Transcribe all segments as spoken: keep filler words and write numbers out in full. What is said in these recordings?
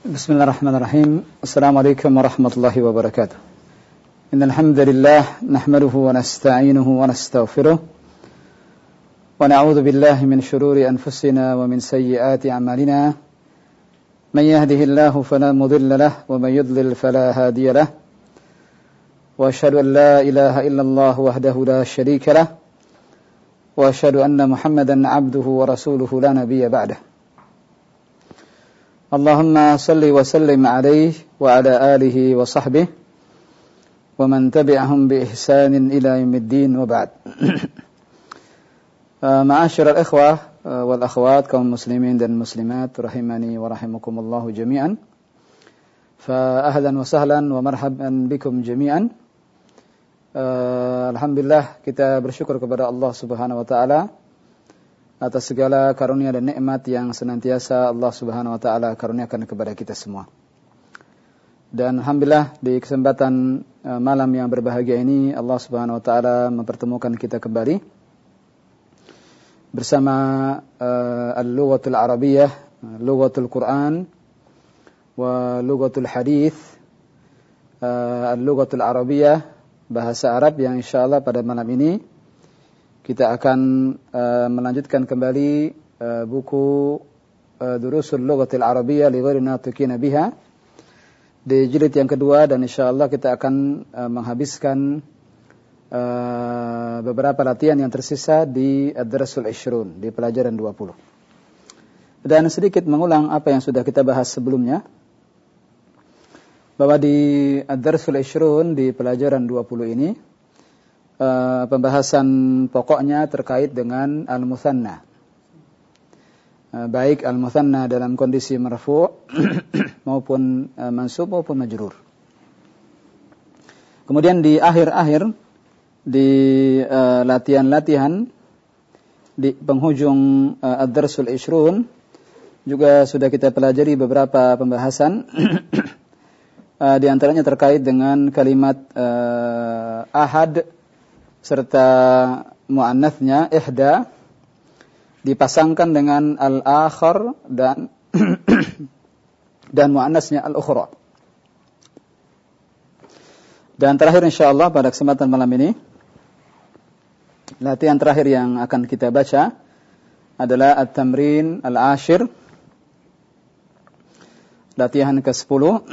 Bismillahirrahmanirrahim. Assalamualaikum warahmatullahi wabarakatuh. Innal hamdalillah nahmaduhu wa nasta'inuhu wa nastaghfiruh wa na'udzu billahi min shururi anfusina wa min sayyiati a'malina. Man yahdihillahu fala mudilla lahu wa man yudlil fala hadiya lahu. Wa asyhadu an la ilaha illallah wahdahu la syarika lahu wa asyhadu anna Muhammadan 'abduhu wa rasuluhu la nabiyya ba'dahu. Allahumma salli wa sallim alaihi wa ala alihi wa sahbihi wa man tabi'ahum bi ihsanin ila yaumiddin wa ba'd. Ma'asyiral ikhwah wal akhwat kaum muslimin dan muslimat rahimani wa rahimakumullah jami'an. Fa ahlan wa sahlan wa marhaban bikum jami'an. Alhamdulillah kita bersyukur kepada Allah Subhanahu wa taala atas segala karunia dan nikmat yang senantiasa Allah Subhanahu wa taala karuniakan kepada kita semua. Dan alhamdulillah di kesempatan uh, malam yang berbahagia ini Allah Subhanahu wa taala mempertemukan kita kembali bersama uh, al-lughatul arabiyyah, lughatul Quran wa lughatul hadits. Uh, al-lughatul arabiyyah, bahasa Arab yang insyaallah pada malam ini kita akan uh, melanjutkan kembali uh, buku uh, Durusul Lughatil Arabiyyah li ghairi natiqina biha di jilid yang kedua, dan insyaallah kita akan uh, menghabiskan uh, beberapa latihan yang tersisa di Ad-Darsul Ishrun, di pelajaran dua puluh. Dan sedikit mengulang apa yang sudah kita bahas sebelumnya, bahwa di Ad-Darsul Ishrun di pelajaran dua puluh ini Uh, pembahasan pokoknya terkait dengan al-mutsanna, uh, baik al-mutsanna dalam kondisi marfu' maupun uh, mansub maupun majrur. Kemudian di akhir-akhir di uh, latihan-latihan di penghujung uh, ad-darsul ishrun juga sudah kita pelajari beberapa pembahasan uh, di antaranya terkait dengan kalimat uh, ahad serta muannatsnya ihda dipasangkan dengan al-akhar dan dan muannatsnya al-ukhra. Dan terakhir insyaallah pada kesempatan malam ini latihan terakhir yang akan kita baca adalah at-tamrin al-ashir, latihan ke sepuluh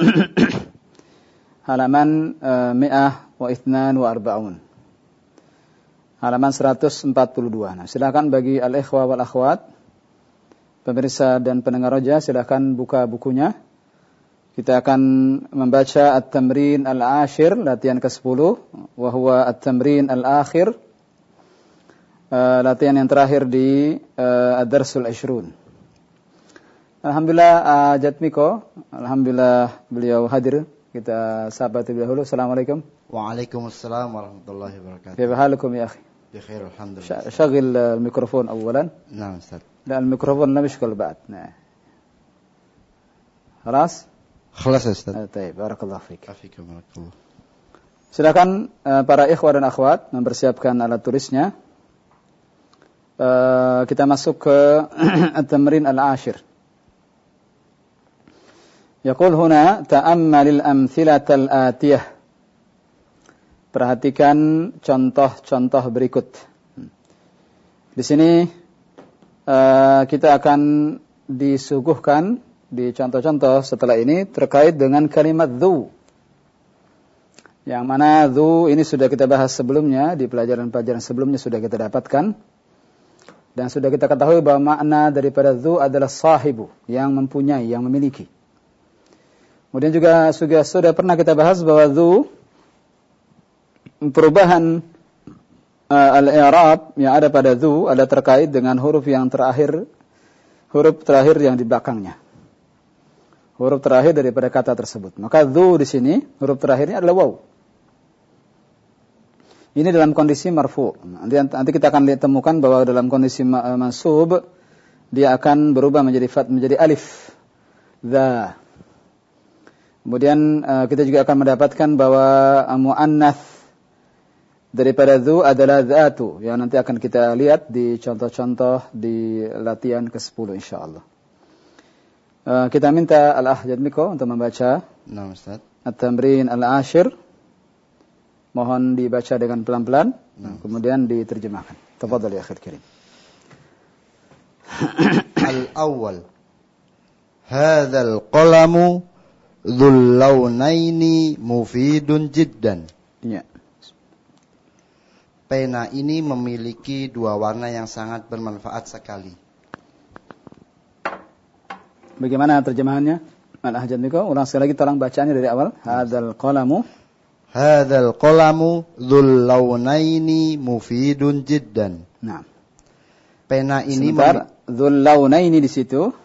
halaman uh, mi'ah wa ithnan wa arba'un, halaman seratus empat puluh dua. Nah, silakan bagi al-ikhwa wal akhwat, pemirsa dan pendengar roja, silakan buka bukunya. Kita akan membaca at-tamrin al-ashir, latihan ke sepuluh, wa huwa at-tamrin al-akhir, uh, latihan yang terakhir di uh, ad-darsul ishrun. Alhamdulillah, uh, Jatmiko, alhamdulillah beliau hadir. Kita sapa terlebih dahulu. Assalamualaikum. Waalaikumsalam warahmatullahi wabarakatuh. Kaifa halukum ya akhi? بخير الحمد لله. شغل الميكروفون أولا. نعم أستاذ. لا الميكروفون لا مشكل بعد. نعم. خلاص؟ خلاص يا أستاذ. طيب بارك الله فيك. Afikum barakallah. Silakan uh, para ikhwah dan akhwat mempersiapkan alat tulisnya. Uh, kita masuk ke at-tamrin al-ashir. Yaqul huna ta'ammalil amthilatal atiyah. Perhatikan contoh-contoh berikut. Di sini uh, kita akan disuguhkan di contoh-contoh setelah ini terkait dengan kalimat dhu. Yang mana dhu ini sudah kita bahas sebelumnya, di pelajaran-pelajaran sebelumnya sudah kita dapatkan. Dan sudah kita ketahui bahwa makna daripada dhu adalah sahibu, yang mempunyai, yang memiliki. Kemudian juga sudah, sudah pernah kita bahas bahwa dhu, perubahan uh, al-i'rab yang ada pada dhu ada terkait dengan huruf yang terakhir, huruf terakhir yang di belakangnya, huruf terakhir daripada kata tersebut. Maka dhu di sini huruf terakhirnya adalah waw. Ini dalam kondisi marfu'. Nanti, nanti kita akan lihat, temukan bahwa dalam kondisi ma- mansub dia akan berubah menjadi fat, menjadi alif, dha. Kemudian uh, kita juga akan mendapatkan bahwa uh, muannats daripada dhu adalah dhatu, yang nanti akan kita lihat di contoh-contoh di latihan ke sepuluh insyaallah. Uh, kita minta Al-Akh Jadmiko untuk membaca Nah, Ustaz. At-Tamrin Al-Ashir. Mohon dibaca dengan pelan-pelan, nah. kemudian diterjemahkan. Tafadhal ya akhir kirim. Al-awwal. Hadzal qalamu dzul launaini mufidun jiddan. Ya. Pena ini memiliki dua warna yang sangat bermanfaat sekali. Bagaimana terjemahannya? Al-Akh Jadmiko, ulang sekali lagi tolong bacaannya dari awal. Hadzal qalamu Hadzal qalamu dzul launaini mufidun jiddan. Nah. Pena ini Sebentar, dzul launaini di situ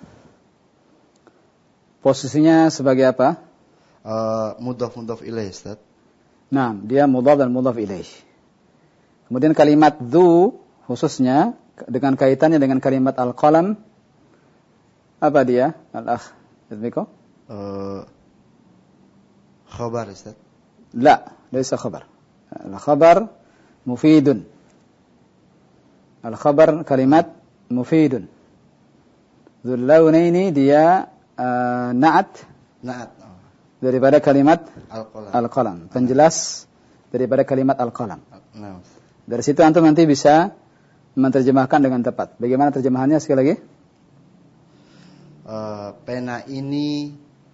posisinya sebagai apa? Uh, mudhaf mudhaf ilaih, Ustaz. Nah, dia mudhaf dan mudhaf ilaih. Kemudian kalimat dzu khususnya dengan kaitannya dengan kalimat al-qalam, apa dia? Al-Akh Jadmiko? Uh, khabar, Ustaz. La, laysa khabar. Al-khabar mufidun. Al-khabar kalimat mufidun. Dzul launaini dia uh, na'at Na'at. Oh. daripada kalimat Al-qalam. Al-qalam. Penjelas daripada kalimat al-qalam. Nah. Dari situ antum nanti bisa menerjemahkan dengan tepat. Bagaimana terjemahannya sekali lagi? Uh, pena ini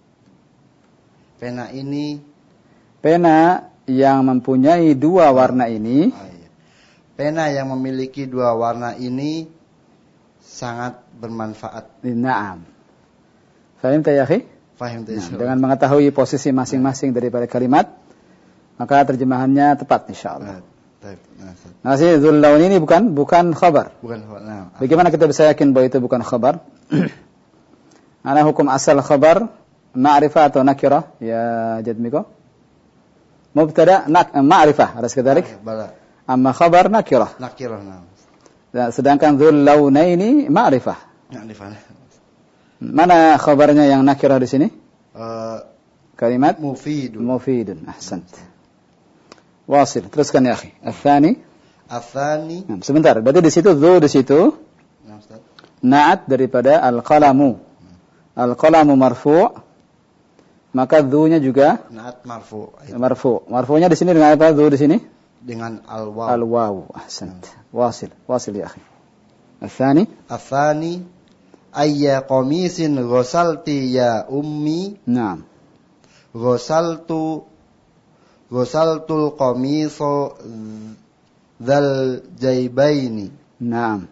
pena ini pena yang mempunyai dua warna ini. Oh, iya. Pena yang memiliki dua warna ini sangat bermanfaat. Naam. Fahimta ya akhi? Fahim Nah, dengan mengetahui posisi masing-masing daripada kalimat, maka terjemahannya tepat insyaallah. Nah, si dzul laun ini bukan bukan khabar. Bukan khabar. Nah, bagaimana kita bisa yakin bahwa itu bukan khabar? Ana hukum asal khabar ma'rifah atau nakirah ya Jadmiko? Mubtada nak ma'rifah, alas kadalik. Amma khabar nakirah. Nakirah, nah. Dan sedangkan dzul launaini ma'rifah. Ma'rifah. Mana khabarnya yang nakirah di sini? Uh, Kalimat mufidun. Mufidun. Ahsant. Wasil. Teruskan ya akhi. Al-thani. Al-thani. Nah, sebentar. Berarti di situ dzu di situ. Nah, Ustaz. Na'at daripada al-qalamu. Al-qalamu marfu'. Maka dzu-nya juga na'at marfu'. Marfu'. Marfu'nya di sini dengan apa? Dzu di sini? Dengan al-waw. Al-waw. Ahsant. Wasil. Wasil ya akhi. Al-thani. Al-thani ayya qamisin ghasalti ya ummi. Naam. Ghasaltu ghasaltul qamisa dzal jaybaini. Naam.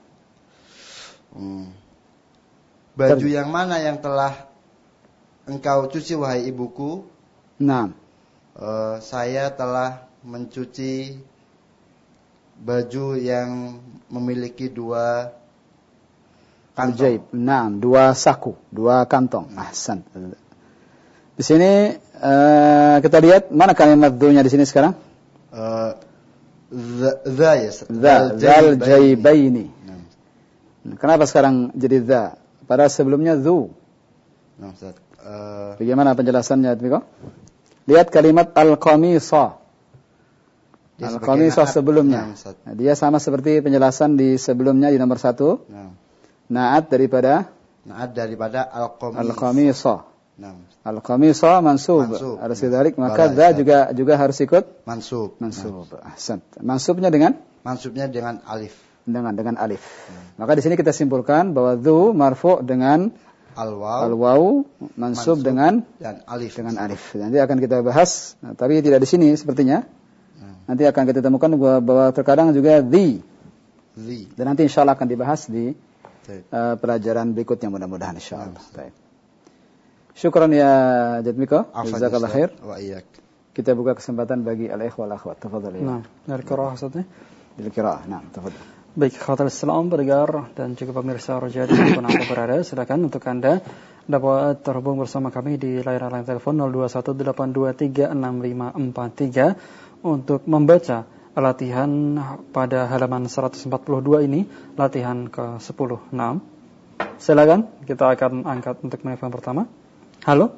Hmm. Baju yang mana yang telah engkau cuci wahai ibuku? Naam. Uh, saya telah mencuci baju yang memiliki dua kantong. Al-jaib. Naam, dua saku, dua kantong. Ahsan. Di sini uh, kita lihat mana kalimat dzu-nya di sini sekarang? Uh, Za ya. Zal jaybaini. Nah, kenapa sekarang jadi za? Pada sebelumnya dzu. Nah, Ustaz. Uh, Bagaimana penjelasannya, Miko? Lihat kalimat al-qamisa. Al-qamisa sebelumnya. Nah, dia sama seperti penjelasan di sebelumnya di nomor satu. Nah. Naat daripada Naat daripada al-qamisa. Al-qamisa. Nah. Al-qamisa mansub. Harus didalik, maka za juga juga harus ikut mansub. Mansub. Ahsan. Mansubnya dengan Mansubnya dengan alif. Dengan dengan alif. Hmm. Maka di sini kita simpulkan bahwa dzu marfu' dengan al-waw, al-waw mansub, mansub dengan dan alif. Dengan alif. Nanti akan kita bahas, nah, tapi tidak di sini sepertinya. Hmm. Nanti akan kita temukan bahwa, bahwa terkadang juga dhi. Dhi. Dan nanti insyaallah akan dibahas di uh, pelajaran berikutnya mudah-mudahan insyaallah. Baik. Syukran ya Jadmiko. Jazakallahu khair. Wa iyyak. Kita buka kesempatan bagi al-ikhwah wal akhwat. Tafadhal ya. Nah, dari qiraah Ustaz. Dari qiraah. Nah, tafadhal. Baik, khawatir salam pendengar dan juga pemirsa Roja di mana Anda berada, silakan untuk Anda dapat terhubung bersama kami di layanan line telepon nol dua satu delapan dua tiga enam lima empat tiga untuk membaca latihan pada halaman seratus empat puluh dua ini, latihan ke sepuluh. Nah, silakan kita akan angkat untuk telepon pertama. Halo?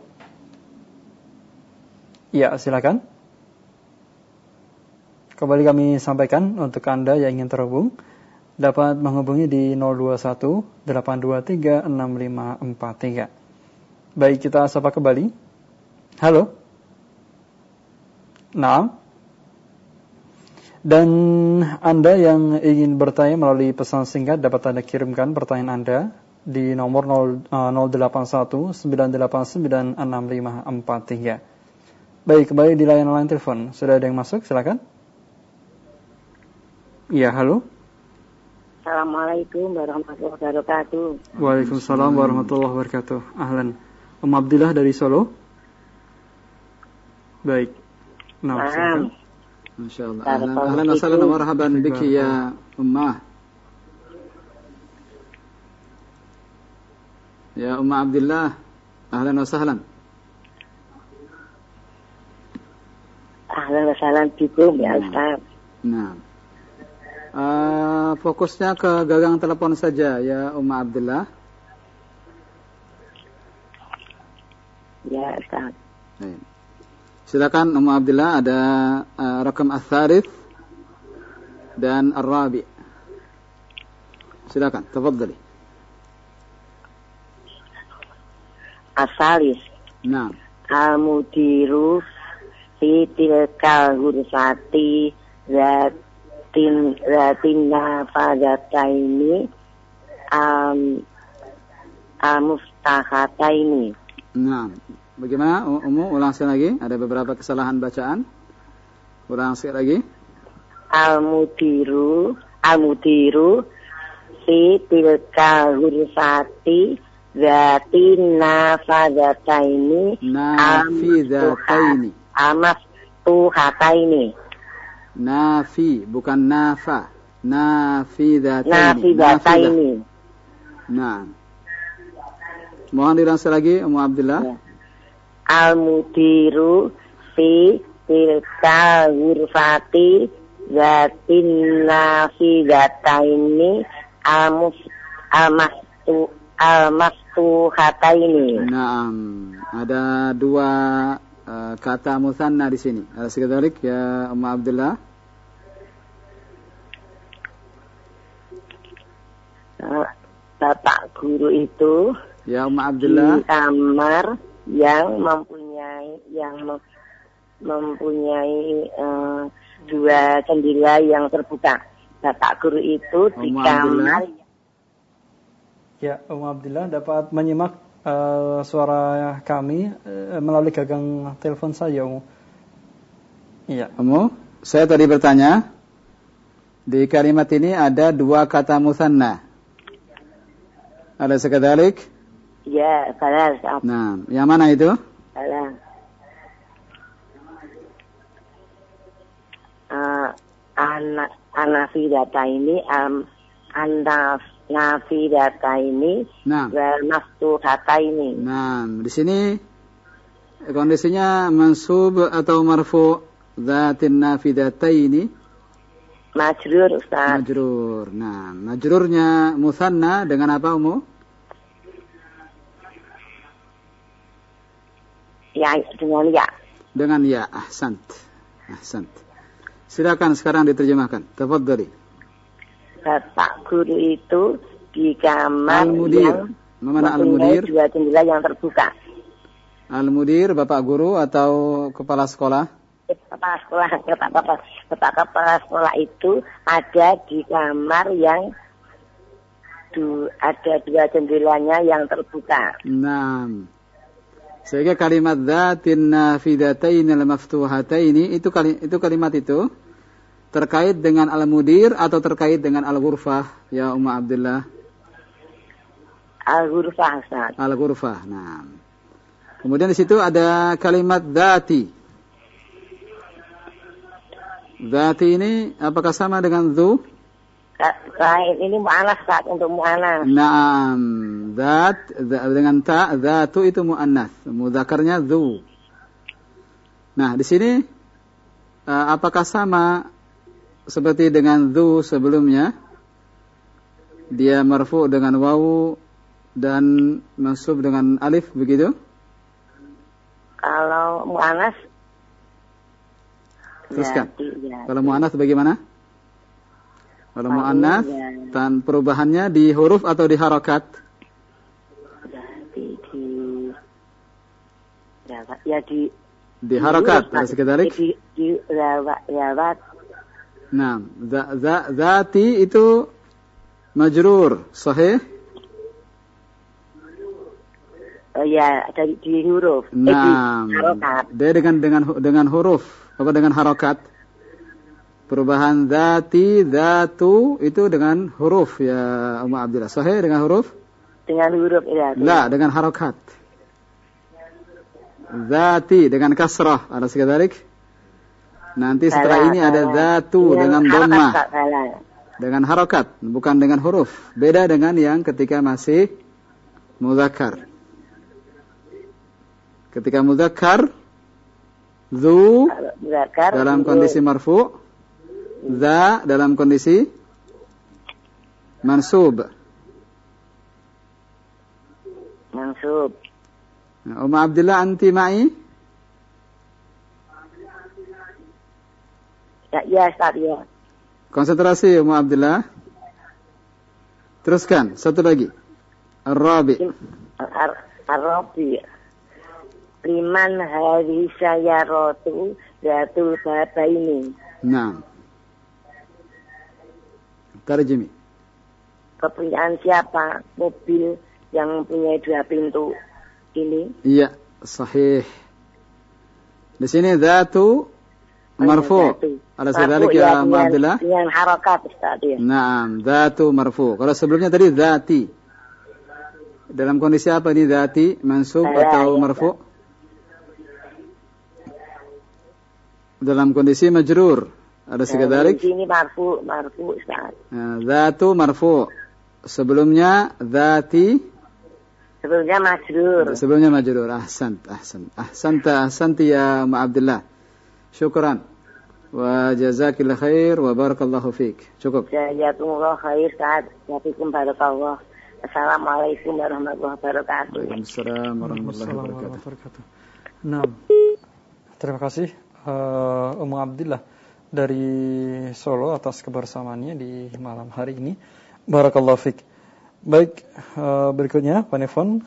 Ya, silakan. Kembali kami sampaikan untuk Anda yang ingin terhubung dapat menghubungi di nol dua satu delapan dua tiga enam lima empat tiga. Baik, kita sapa kembali. Halo. Naam. Dan Anda yang ingin bertanya melalui pesan singkat dapat Anda kirimkan pertanyaan Anda di nomor nol delapan satu sembilan delapan sembilan enam lima empat tiga. Baik, kembali di layanan line telepon. Sudah ada yang masuk? Silakan. Ya, halo. Assalamualaikum warahmatullahi wabarakatuh. Waalaikumsalam warahmatullahi wabarakatuh. Ahlan. Om Abdillah dari Solo. Baik. Nah, silakan. Masya Allah. Ahlan, ahlan wa sallam wa marhaban biki ya Ummah. Ya Ummah Abdillah. Ahlan wa sahlan. Ahlan wa sahlan bikum ya Ustaz. Nah. Uh, fokusnya ke gagang telepon saja ya Ummah Abdillah. Ya Ustaz. Baik. Silakan Ummah Abdillah, ada uh, rakam ats-tsalits dan ar-rabi'. Silakan, tafadhali. Asalis. Naam. Al-mudiru fi tilkal ghurfati zatin zatin nafadataini am amustahataini. Naam. Bagaimana Ummu? Ulang sekali lagi. Ada beberapa kesalahan bacaan. Ulang sekali lagi. Al-mudiru al-mudiru fi tilkal ghurfati zatin nafadataini nafidataini amaftuhataini. Nafi, bukan nafa. Nafidataini. Nafidataini. Nah. Mohon diulang sekali lagi Ummu Abdillah. Ya. Al-mudiru fi tilkal ghurfati zatin nafidataini al-maftu al-maftuhataini. Naam. Ada dua uh, kata musanna di sini. Ada sekadalik ya Ummu Abdillah. Bapak guru itu ya Ummu Abdillah di kamar yang mempunyai yang mem, mempunyai uh, dua jendela yang terbuka. Bapak guru itu di Ummu kamar. Abdillah. Ya, Ummu Abdillah dapat menyimak uh, suara kami uh, melalui gagang telepon saja, Ummu. Iya. Ummu, saya tadi bertanya, di kalimat ini ada dua kata musanna. Ada sekadalik? Ya, salah. Nah, yang mana itu? Salah. Uh, anak anafidata ini um, anaf nafidata ini nah. wal maftuhata ini. Nah, di sini kondisinya mansub atau marfu dzatin nafidataini? Majrur, Ustaz. Majrur. Nah, majrurnya musanna dengan apa, Ummu? Ya, dengan ya. Dengan ya, ahsant. Ahsant. Silakan sekarang diterjemahkan. Tafadhali. Bapak guru itu di kamar Al-mudir. yang Mana mempunyai al-mudir? dua jendela yang terbuka. Al-mudir, bapak guru atau kepala sekolah? Kepala sekolah, bapak, bapak, bapak kepala sekolah itu ada di kamar yang du, ada dua jendelanya yang terbuka. Naam. Sehingga kalimat dzatin nafidataini al-maftuhataini itu kali, itu kalimat itu terkait dengan al-mudir atau terkait dengan al-ghurfah ya Ummu Abdillah? Al-ghurfah, Ustaz. Al-ghurfah. Nah. Kemudian di situ ada kalimat dzati. Dzati ini apakah sama dengan dzu? Lain, ini mu'anas, Ustaz, untuk mu'anas. Naam. Dzat dengan ta, dzatu itu muannas, mudzakarnya dzu. Nah, di sini apakah sama seperti dengan dzu sebelumnya? Dia marfu dengan wawu dan mansub dengan alif begitu? Kalau mu'anas teruskan. Ya, Kalau mu'anas bagaimana? Kalau mu'anas ya. dan perubahannya di huruf atau di harakat? Jadi di Ya, ya di di harakat alas kadalik. Di di lewat. Nah, za, za, zati itu majrur, sahih? Oh ya, dari di huruf. Nah, eh, di harokat. dia dengan dengan dengan huruf, apa dengan harokat? Perubahan zati, zatu itu dengan huruf ya Ummu Abdillah. Sahih dengan huruf? Dengan huruf ya. La, dengan harokat. Zati dengan kasrah, ada sekadalik. Nanti setelah ini ada zatu dengan dhammah. Dengan harokat, bukan dengan huruf. Beda dengan yang ketika masih mudzakkar. Ketika mudzakkar, zu dalam kondisi marfu, za dalam kondisi mansub. Mansub. Nah, Ummu Abdillah, anti ma'i? Ya, ya, Ustaz, ya. Konsentrasi Ummu Abdillah. Teruskan, satu lagi. Ar-Rabi. Ar-Rabi. Liman hari sayyaratu zatul babaini. Naam. Tarjimi. Kepunyaan siapa mobil yang mempunyai dua pintu ini? Iya, sahih. Di sini zatu marfu. Ala sedalik ya Ummu Abdillah. Dengan harakat Ustaz ya. Naam, zatu marfu. Kalau sebelumnya tadi zati. Dalam kondisi apa ini zati? Mansub atau ya, marfu? Ya. Dalam kondisi majrur. Ada sekadalik? Di sini marfu, marfu Ustaz. Nah, zatu marfu. Sebelumnya zati. Sebelumnya majrur. Sebelumnya majrur. Ahsan, ahsan. Ahsanta, ahsanti ya Ummu Abdillah. Syukran. Wa jazakillah khair wa barakallahu fiik. Cukup. Jazakumullah khair Ustaz. Yafikum barakallah. Assalamualaikum warahmatullahi wabarakatuh. Waalaikumsalam warahmatullahi wabarakatuh. Nah, terima kasih uh, Ummu Abdillah dari Solo atas kebersamaannya di malam hari ini. Barakallahu fiik. Baik, uh, berikutnya penelpon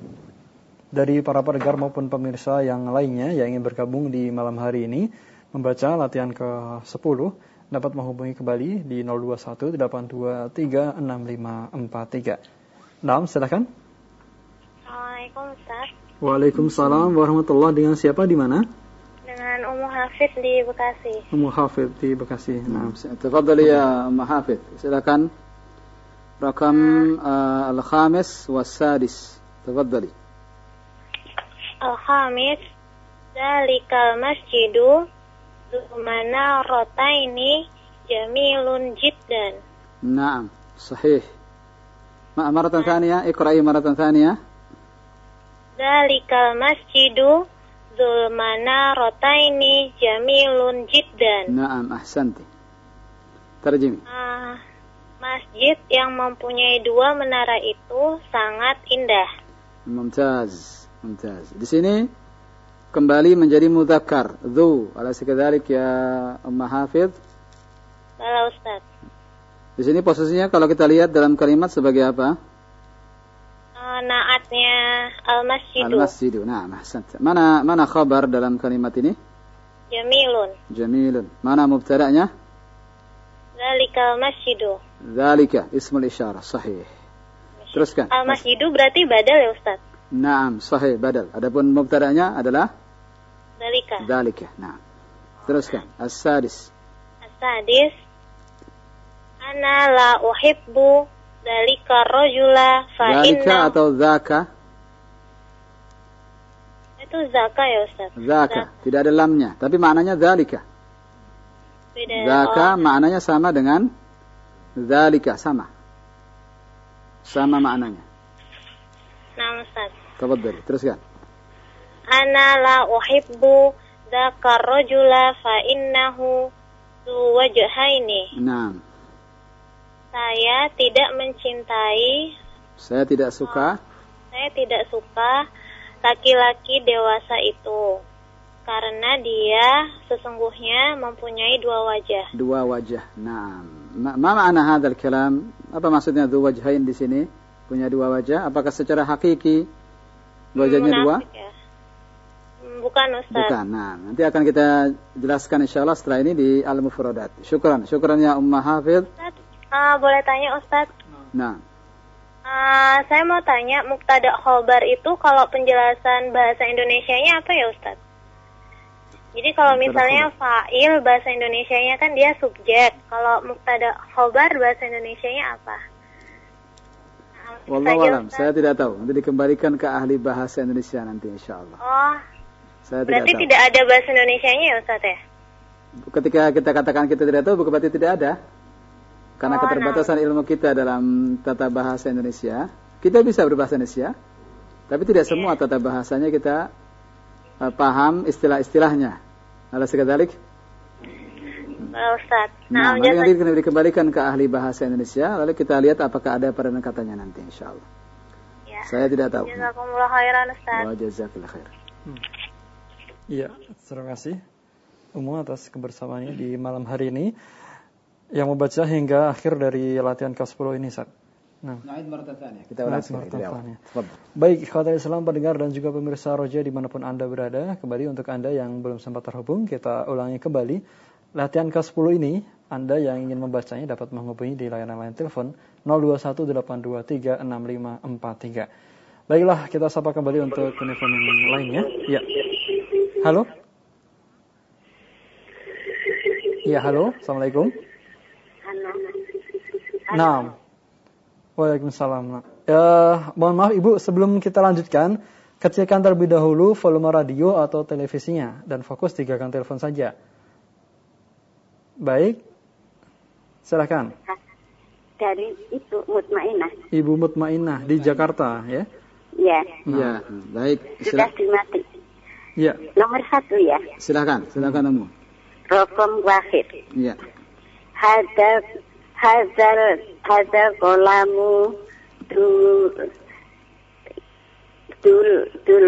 dari para pendengar maupun pemirsa yang lainnya yang ingin bergabung di malam hari ini membaca latihan ke sepuluh dapat menghubungi kembali di nol dua satu delapan dua tiga enam lima empat tiga. Naam, silakan. Assalamualaikum Ustaz. Waalaikumsalam warahmatullahi. Dengan siapa di mana? Dengan Ummu Hafid di Bekasi. Ummu Hafid di Bekasi. Naam. Tafadhali ya Ummu Hafid. Silakan. Rakam uh, al-khamis was-sadis. Tafadhali. Al-khamis, zalikal masjidu Zumana rotaini jamilun jiddan. Naam, sahih. Ma maratan thaniya, iqra'i maratan thaniya. Zalikal masjidu Zulmana rotaini jamilun jiddan. Naam, ahsanti. Tarjimi. Uh, masjid yang mempunyai dua menara itu sangat indah. Mumtaz, mumtaz. Di sini kembali menjadi mudzakkar, dzu. Ala sekadzalik ya Ummu Hafidh. Bala Ustaz. Di sini posisinya kalau kita lihat dalam kalimat sebagai apa? Uh, naatnya al-masjidu. Al-masjidu. Nah, ahsanta. Mana mana khabar dalam kalimat ini? Jamilun. Jamilun. Mana mubtada'nya? Zalikal masjidu. Zalika ismul isyarah, sahih. Teruskan. Al-masjidu berarti badal ya Ustaz? Naam, sahih, badal. Adapun mubtada'nya adalah Zalika. Zalika. Nah. Teruskan. As-sadis. As-sadis. Ana la uhibbu zalika rajula fa inna. Zalika atau zaka? Itu zaka ya Ustaz. Zaka, zaka. Tidak ada lamnya, tapi maknanya zalika. Beda. Zaka Oh. maknanya sama dengan zalika, sama. Sama maknanya. Nah, Ustaz. Tafadhal, teruskan. Ana la uhibbu dzakar rajula fa innahu zu wajhaini. Naam. Saya tidak mencintai, Saya tidak suka. saya tidak suka laki-laki dewasa itu karena dia sesungguhnya mempunyai dua wajah. Dua wajah. Naam. Ma ma'na hadzal kalam? Apa maksudnya dzu wajhain di sini? Punya dua wajah? Apakah secara hakiki wajahnya dua? Ya. bukan Ustaz. Bukan. Nah, nanti akan kita jelaskan insyaallah setelah ini di Al-Mufradat. Syukran. Syukran ya Ummah Hafidh. Ustaz, uh, boleh tanya Ustaz? Nah. Uh, saya mau tanya, mubtada khobar itu kalau penjelasan bahasa Indonesianya apa ya Ustaz? Jadi kalau misalnya fa'il bahasa Indonesianya kan dia subjek. Kalau mubtada khobar bahasa Indonesianya apa? Wallahu alam, saya tidak tahu. Nanti dikembalikan ke ahli bahasa Indonesia nanti insyaallah. Oh. Saya berarti tidak, tidak ada bahasa Indonesianya ya Ustaz ya? Ketika kita katakan kita tidak tahu bukan berarti tidak ada. Karena oh, keterbatasan nah. ilmu kita dalam tata bahasa Indonesia, kita bisa berbahasa Indonesia, tapi tidak yeah. semua tata bahasanya kita uh, paham istilah-istilahnya. Ala sekadalik? Nah, Ustaz. Nah, nah nanti akan dikembalikan ke ahli bahasa Indonesia, lalu kita lihat apakah ada peranan katanya nanti insyaallah. Ya. Saya tidak tahu. Jazakumullah khairan Ustaz. Wa jazakallahu khair. Iya, hmm. terima kasih Umu atas kebersamaannya di malam hari ini. Yang membaca hingga akhir dari latihan ke sepuluh ini, Ustaz. Nah, kita ulas sekali. Baik, ikhwatal Islam pendengar dan juga pemirsa Roja dimanapun Anda berada, kembali untuk Anda yang belum sempat terhubung, kita ulangi kembali. Latihan ke sepuluh ini, Anda yang ingin membacanya dapat menghubungi di layanan line telepon nol dua satu delapan dua tiga enam lima empat tiga. Baiklah, kita sapa kembali untuk telepon lainnya. Ya. Halo? Ya, halo. Assalamualaikum. Nah, waalaikumsalam. Uh, mohon maaf Ibu, sebelum kita lanjutkan, kecilkan terlebih dahulu volume radio atau televisinya dan fokus di gagang telepon saja. Baik, silakan. Dari Ibu Mutmainah. Ibu Mutmainah di Jakarta, ya? Iya. Iya, baik. Sudah dimati. Iya. Nomor satu ya. Silakan, silakan Umu. Rokom Wahid. Iya. Hadar Hadar Hadar kolamu dul dul dul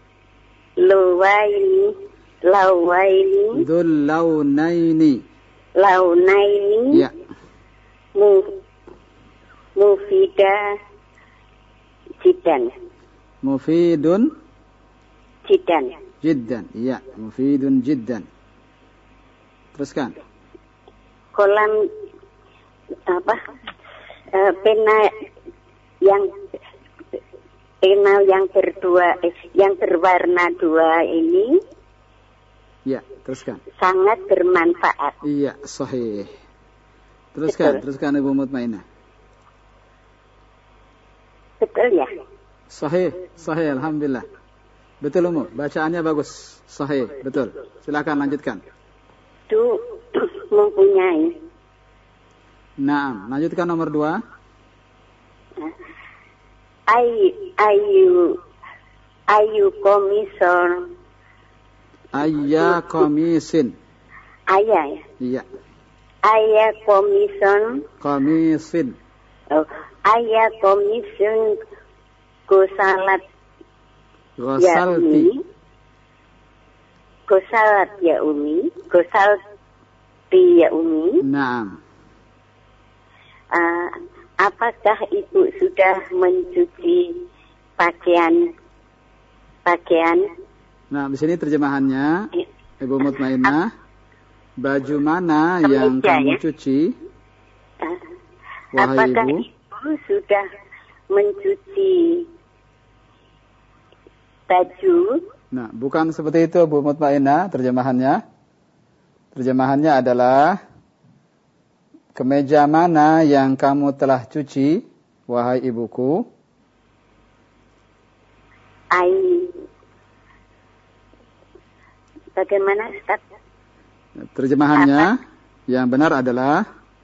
lawaini lawaini dul launaini launaini ya mu mufida jiddan mufidun jiddan jiddan iya mufidun jiddan. Teruskan. Kolam apa uh, pena yang pena yang berdua eh, yang berwarna dua ini ya teruskan sangat bermanfaat. Iya sahih. Teruskan. Betul. Teruskan Ibu Mutmainah. Betul ya. Sahih sahih alhamdulillah. Betul Umu, bacaannya bagus. Sahih betul. Silakan lanjutkan. Itu mempunyai. Nah, lanjutkan nomor dua. Ayu, ayu, ayu komisor. Ayya komisin. Ayah ya? Iya. Ayah komison. Komisin. Oh, ayah komisin gosalat. Gosalti. Ya, gosalat ya umi. Gosalti ya umi. Naam. Uh, apakah ibu sudah mencuci pakaian pakaian? Nah, di sini terjemahannya Ibu Mutmainah, baju mana Kemeja, yang kamu ya? cuci? Uh, Wahai apakah ibu, ibu sudah mencuci baju? Nah, bukan seperti itu Bu Mutmainah terjemahannya. Terjemahannya adalah kemeja mana yang kamu telah cuci, wahai ibuku? Ai. Bagaimana Ustaz? Terjemahannya apa? Yang benar adalah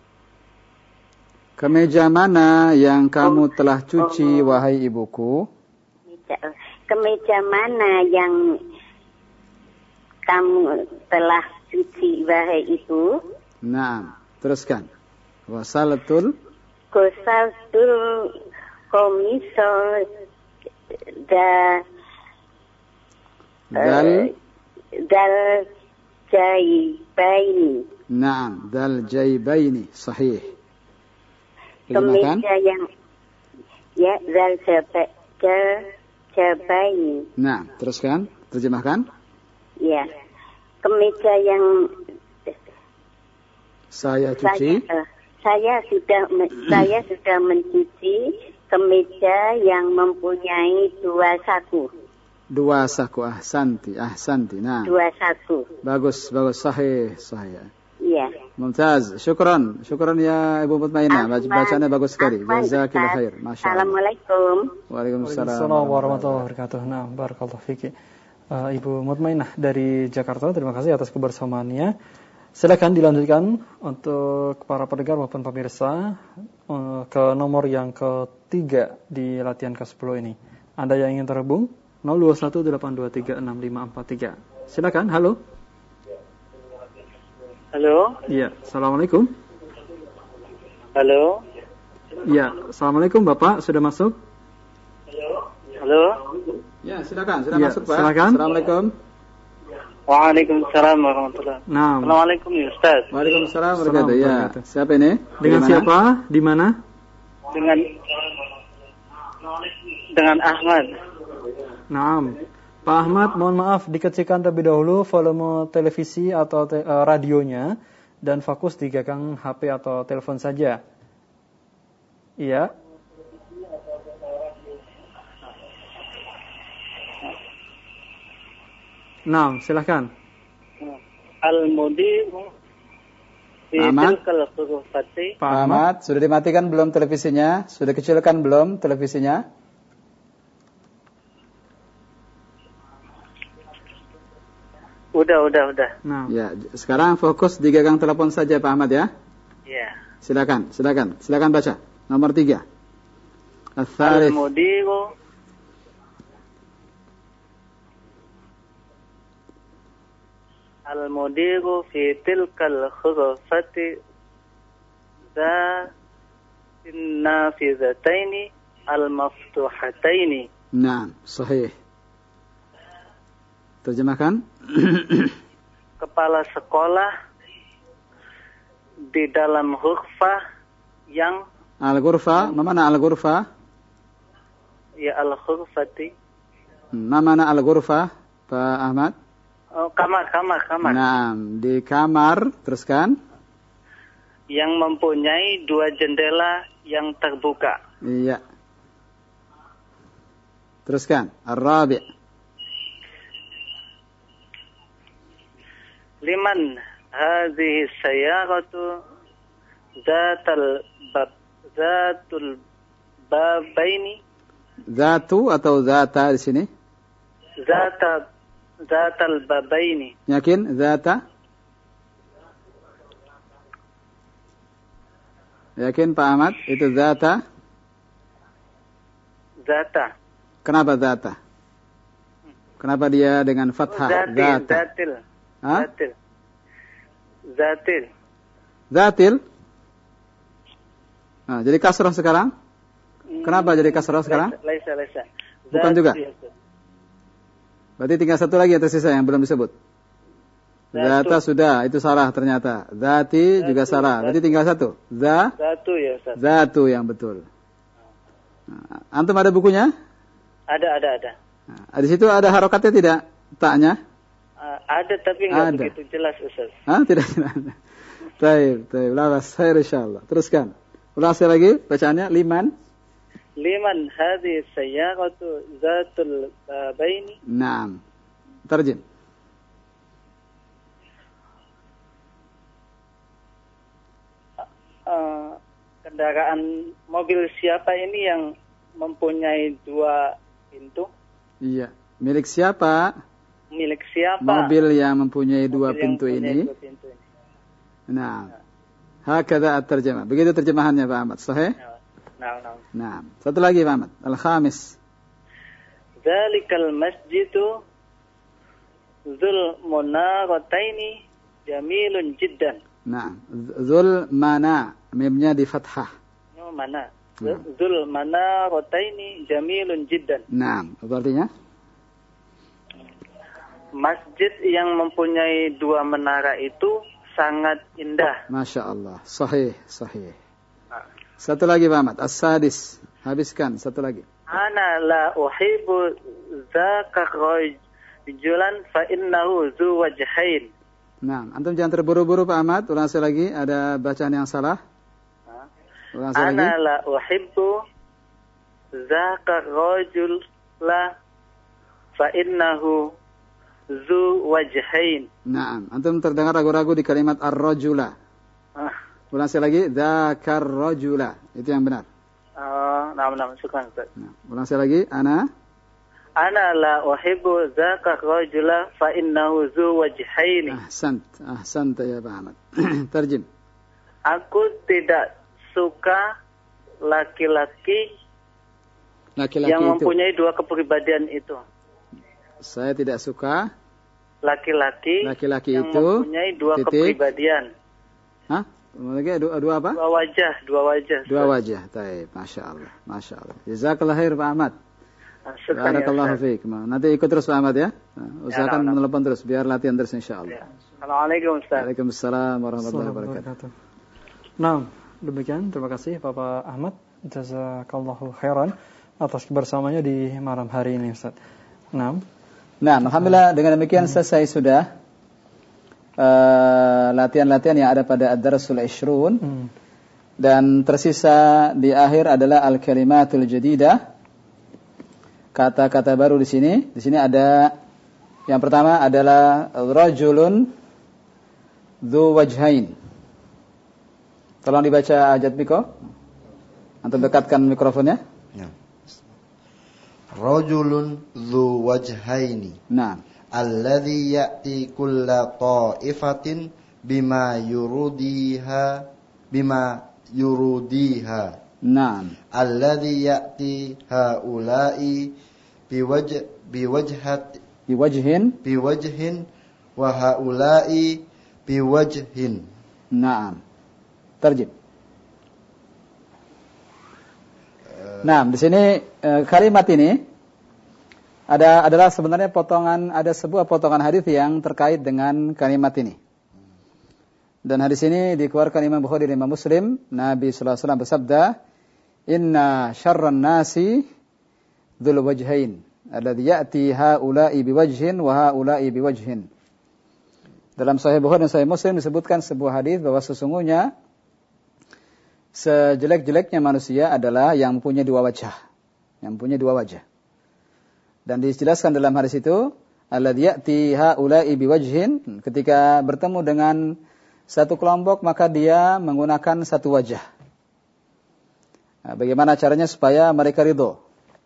kemeja mana yang kamu oh. telah cuci, oh. wahai ibuku? Kemeja mana yang kamu telah cuci, wahai ibu? Nah, teruskan. Wasalatul Wasalatul komisor da dal uh, dal jaibaini. Naam, dal jaibaini, sahih. Kemeja yang ya dal jaibaini. Nah, teruskan, terjemahkan. Ya. Kemeja yang Saya cuci. Saya, uh, saya sudah saya sudah mencuci kemeja yang mempunyai dua saku. Dua saku. Ahsanti. Ahsanti. Nah. Dua saku. Bagus. Bagus. Sahih. Sahih. Iya. Mumtaz. Syukran. Syukran ya Ibu Mutmainah. Bacaannya bagus sekali. Jazakillah khair. Masya Allah. Assalamualaikum. Waalaikumsalam warahmatullahi wabarakatuh. Nah, barakallahu fiki. Uh, Ibu Mutmainah dari Jakarta, terima kasih atas kebersamaannya. Silakan dilanjutkan untuk para pendengar maupun pemirsa uh, ke nomor yang ketiga di latihan ke sepuluh ini. Anda yang ingin terhubung nol dua satu delapan dua tiga enam lima empat tiga. Silakan. Halo. Halo. Iya, assalamualaikum. Halo. Iya, assalamualaikum Bapak, sudah masuk? Halo. Ya, silakan. Sudah Ya, masuk, Pak. silakan. Assalamualaikum. Waalaikumsalam warahmatullahi wabarakatuh. Nah. Assalamualaikum ya Ustaz. Waalaikumsalam warahmatullahi wabarakatuh. Ya. Siapa ini? Dengan Dimana? siapa? Di mana? Dengan dengan Ahmad. Naam. Pak Ahmad, mohon maaf dikecilkan terlebih dahulu volume televisi atau te- uh, radionya dan fokus di gagang H P atau telepon saja. Iya. Nah, silakan. Al-Mudiru fi Ahmad. tilkal ghurfati. Pak Ahmad, sudah dimatikan belum televisinya? Sudah kecilkan belum televisinya? Udah, udah, udah. Nah. Ya, sekarang fokus di gagang telepon saja Pak Ahmad ya. Ya. Silakan, silakan, silakan baca. Nomor tiga. Al-Thalith. Al-Mudiru Al-Mudiru fi tilkal ghurfati za nafizataini al-maftuhataini. Naam, sahih. Terjemahkan. Kepala sekolah di dalam ghurfah yang Al-ghurfa, ma mana al-ghurfa? ya al-ghurfati. Ma mana al-ghurfa, Pak Ahmad? Oh, kamar, kamar, kamar. Naam, di kamar, teruskan. Yang mempunyai dua jendela yang terbuka. Iya. Teruskan. Ar-rabi'. Liman hadhihi sayyaratu zatal bab zatul babaini. Zatu atau zata di sini? Zata zatal babaini. Yakin? Zata? Yakin Pak Ahmad? Itu zata? Zata. Kenapa zata? Kenapa dia dengan fathah? Zatil, Zata. zatil. Hah? Zatil. Zatil. Zatil? Nah, jadi kasrah sekarang? Kenapa jadi kasrah sekarang? Laisa, laisa. Bukan Zati, juga? ya. Berarti tinggal satu lagi yang tersisa yang belum disebut. Zatu. Zata sudah, itu salah ternyata. Zati Zatu, juga salah. Berarti zatu. tinggal satu. Za, Zatu ya Ustaz. zatu yang betul. Nah, antum ada bukunya? Ada, ada, ada. Nah, di situ ada harokatnya tidak? Taknya? Uh, ada tapi nggak Ada. begitu jelas Ustaz. Hah? Tidak. Baik, baik. Lawas, khair insyaallah. Teruskan. Ulang sekali lagi bacaannya. Liman. Liman hadhihi sayyaratu zatul babaini. Naam. Terjem. Uh, kendaraan mobil siapa ini yang mempunyai dua pintu? Iya. Milik siapa? Milik siapa? Mobil yang mempunyai dua Mobil yang pintu mempunyai ini. dua pintu ini. Nah. Hakadha at-tarjamah. Begitu terjemahannya Pak Ahmad. Sahih? Nah, nah. Nah. Satu lagi Pak Ahmad. Al-khamis. Dzalikal masjidu dzul munarataini jamilun jiddan. Nah. Zul mana. Mimnya di fathah. Oh, mana? Dzul manarataini jamilun jiddan. Nah. Apa artinya? Masjid yang mempunyai dua menara itu sangat indah. Masya Allah. Sahih. Sahih. Satu lagi Pak Ahmad. As-sadis. Habiskan. Satu lagi. Ana la uhibbu dzaka rajulan fa innahu zu wajhain. Nah, antum jangan terburu-buru Pak Ahmad. Ulang sekali lagi, ada bacaan yang salah. Ulang sekali lagi. Ana la uhibbu zaka rajul la fa innahu zu wajhain. Naam, antum terdengar ragu-ragu di kalimat ar-rajula. Ah. Ulang sekali lagi, dzakar rajula. Itu yang benar. Oh, nama-nama syukran Ustaz. Nah, ulang sekali lagi, ana Ana la uhibbu zaka rajula fa innahu zu wajhaini. Ahsant, ahsant ya Pak Ahmad. Terjem. Aku tidak suka laki-laki Laki-laki yang itu. mempunyai dua kepribadian itu. Saya tidak suka Laki-laki laki-laki yang itu mempunyai dua titik. Kepribadian. Hah? Lagi dua, dua apa? Dua wajah, dua wajah. Dua wajah. Baik, Masya Allah. Masya Allah. Jazakallah khair Pak Ahmad. Syukran ya, Barakallahu Ustaz. fiik. Nanti ikut terus Pak Ahmad ya. Nah, usahakan Ya, nah, nah. menelepon terus biar latihan terus insyaallah. Ya. Assalamualaikum Ustaz. Waalaikumsalam warahmatullahi wabarakatuh. Nah, demikian terima kasih Bapak Ahmad. Jazakallahu khairan atas kebersamanya di malam hari ini Ustaz. Nah, Nah, alhamdulillah dengan demikian selesai sudah uh, latihan-latihan yang ada pada Ad-Darsul Ishrun. hmm. Dan tersisa di akhir adalah al-kalimatul jadidah. Kata-kata baru di sini. Di sini ada yang pertama adalah rajulun dzu wajhain. Tolong dibaca Ajat Miko. Antum dekatkan mikrofonnya. Ya. Rajulun dzu wajhaini. Nah, Alladzi ya'ti kulla ta'ifatin bima yurudiha bima yurudiha. nah. Alladzi ya'ti haula'i biwajh biwajhat Biwajhin. biwajhin wa haula'i biwajhin. Naam. Terjem. Nah, di sini e, kalimat ini ada adalah sebenarnya potongan ada sebuah potongan hadis yang terkait dengan kalimat ini. Dan hadis ini dikeluarkan Imam Bukhari dan Imam Muslim. Nabi sallallahu alaihi wasallam bersabda, "Inna syarran nasi dzul wajhain, alladzi ya'ti haula'i biwajhin wa haula'i biwajhin." Dalam Sahih Bukhari dan Sahih Muslim disebutkan sebuah hadis bahwa sesungguhnya sejelek-jeleknya manusia adalah yang mempunyai dua wajah. Yang mempunyai dua wajah. Dan dijelaskan dalam hadis itu, alladzi ya'ti haula'i biwajhin, ketika bertemu dengan satu kelompok maka dia menggunakan satu wajah. Nah, bagaimana caranya supaya mereka ridho?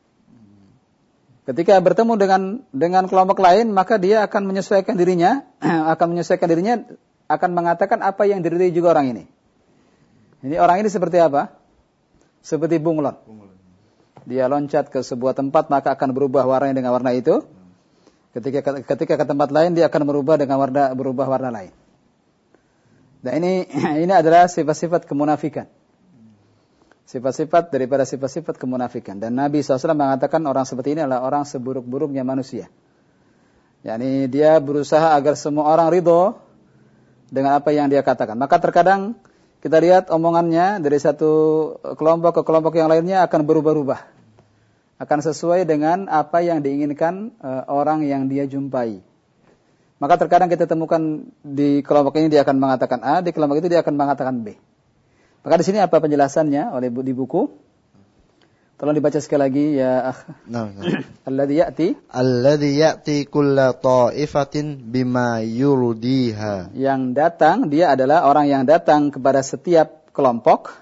Ketika bertemu dengan dengan kelompok lain maka dia akan menyesuaikan dirinya, akan menyesuaikan dirinya, akan mengatakan apa yang diridhai juga orang ini. Ini orang ini seperti apa? Seperti bunglon. Dia loncat ke sebuah tempat maka akan berubah warnanya dengan warna itu. Ketika ketika ke tempat lain dia akan berubah dengan warna berubah warna lain. Dan ini ini adalah sifat-sifat kemunafikan. Sifat-sifat daripada sifat-sifat kemunafikan. Dan Nabi shallallahu alaihi wasallam mengatakan orang seperti ini adalah orang seburuk-buruknya manusia. yakni dia berusaha agar semua orang ridho dengan apa yang dia katakan. Maka terkadang kita lihat omongannya dari satu kelompok ke kelompok yang lainnya akan berubah-ubah. Akan sesuai dengan apa yang diinginkan uh, orang yang dia jumpai. Maka terkadang kita temukan di kelompok ini dia akan mengatakan A, di kelompok itu dia akan mengatakan B. Maka di sini apa penjelasannya oleh di buku? Tolong dibaca sekali lagi ya akh. Nah, nah. Alladzi ya'ti Alladzi ya'ti kulla ta'ifatin bima yurdiha. Yang datang, dia adalah orang yang datang kepada setiap kelompok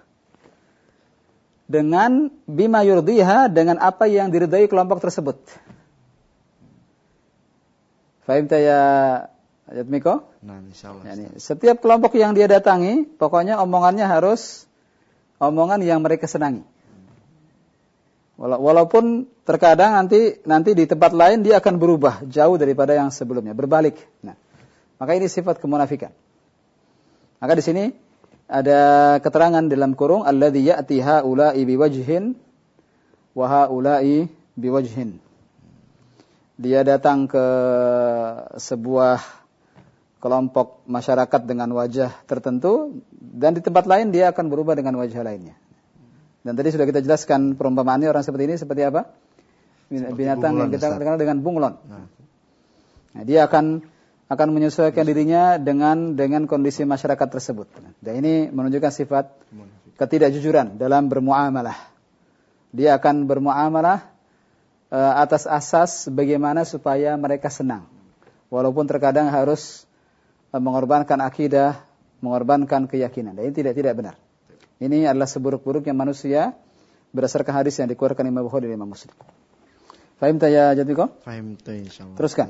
dengan bima yurdiha, dengan apa yang diridai kelompok tersebut. Fahim ya Yatmiko? Nah, insyaallah. Yani, setiap kelompok yang dia datangi, pokoknya omongannya harus omongan yang mereka senangi. Walaupun terkadang nanti nanti di tempat lain dia akan berubah jauh daripada yang sebelumnya, berbalik. Nah, maka ini sifat kemunafikan. Maka di sini ada keterangan dalam kurung alladzi ya'ti haula'i biwajhin wa haula'i biwajhin. Dia datang ke sebuah kelompok masyarakat dengan wajah tertentu dan di tempat lain dia akan berubah dengan wajah lainnya. Dan tadi sudah kita jelaskan perumpamaannya orang seperti ini seperti apa? Seperti binatang yang kita kenal dengan bunglon. Nah. Nah, dia akan akan menyesuaikan dirinya dengan dengan kondisi masyarakat tersebut. Dan ini menunjukkan sifat ketidakjujuran dalam bermuamalah. Dia akan bermuamalah uh, atas asas bagaimana supaya mereka senang. Walaupun terkadang harus uh, mengorbankan akidah, mengorbankan keyakinan. Dan ini tidak tidak benar. Ini adalah seburuk-buruknya manusia berdasarkan hadis yang dikeluarkan Imam Bukhari dan Imam Muslim. Fahim ta ya Jatiko? Fahim ta insyaallah. Teruskan.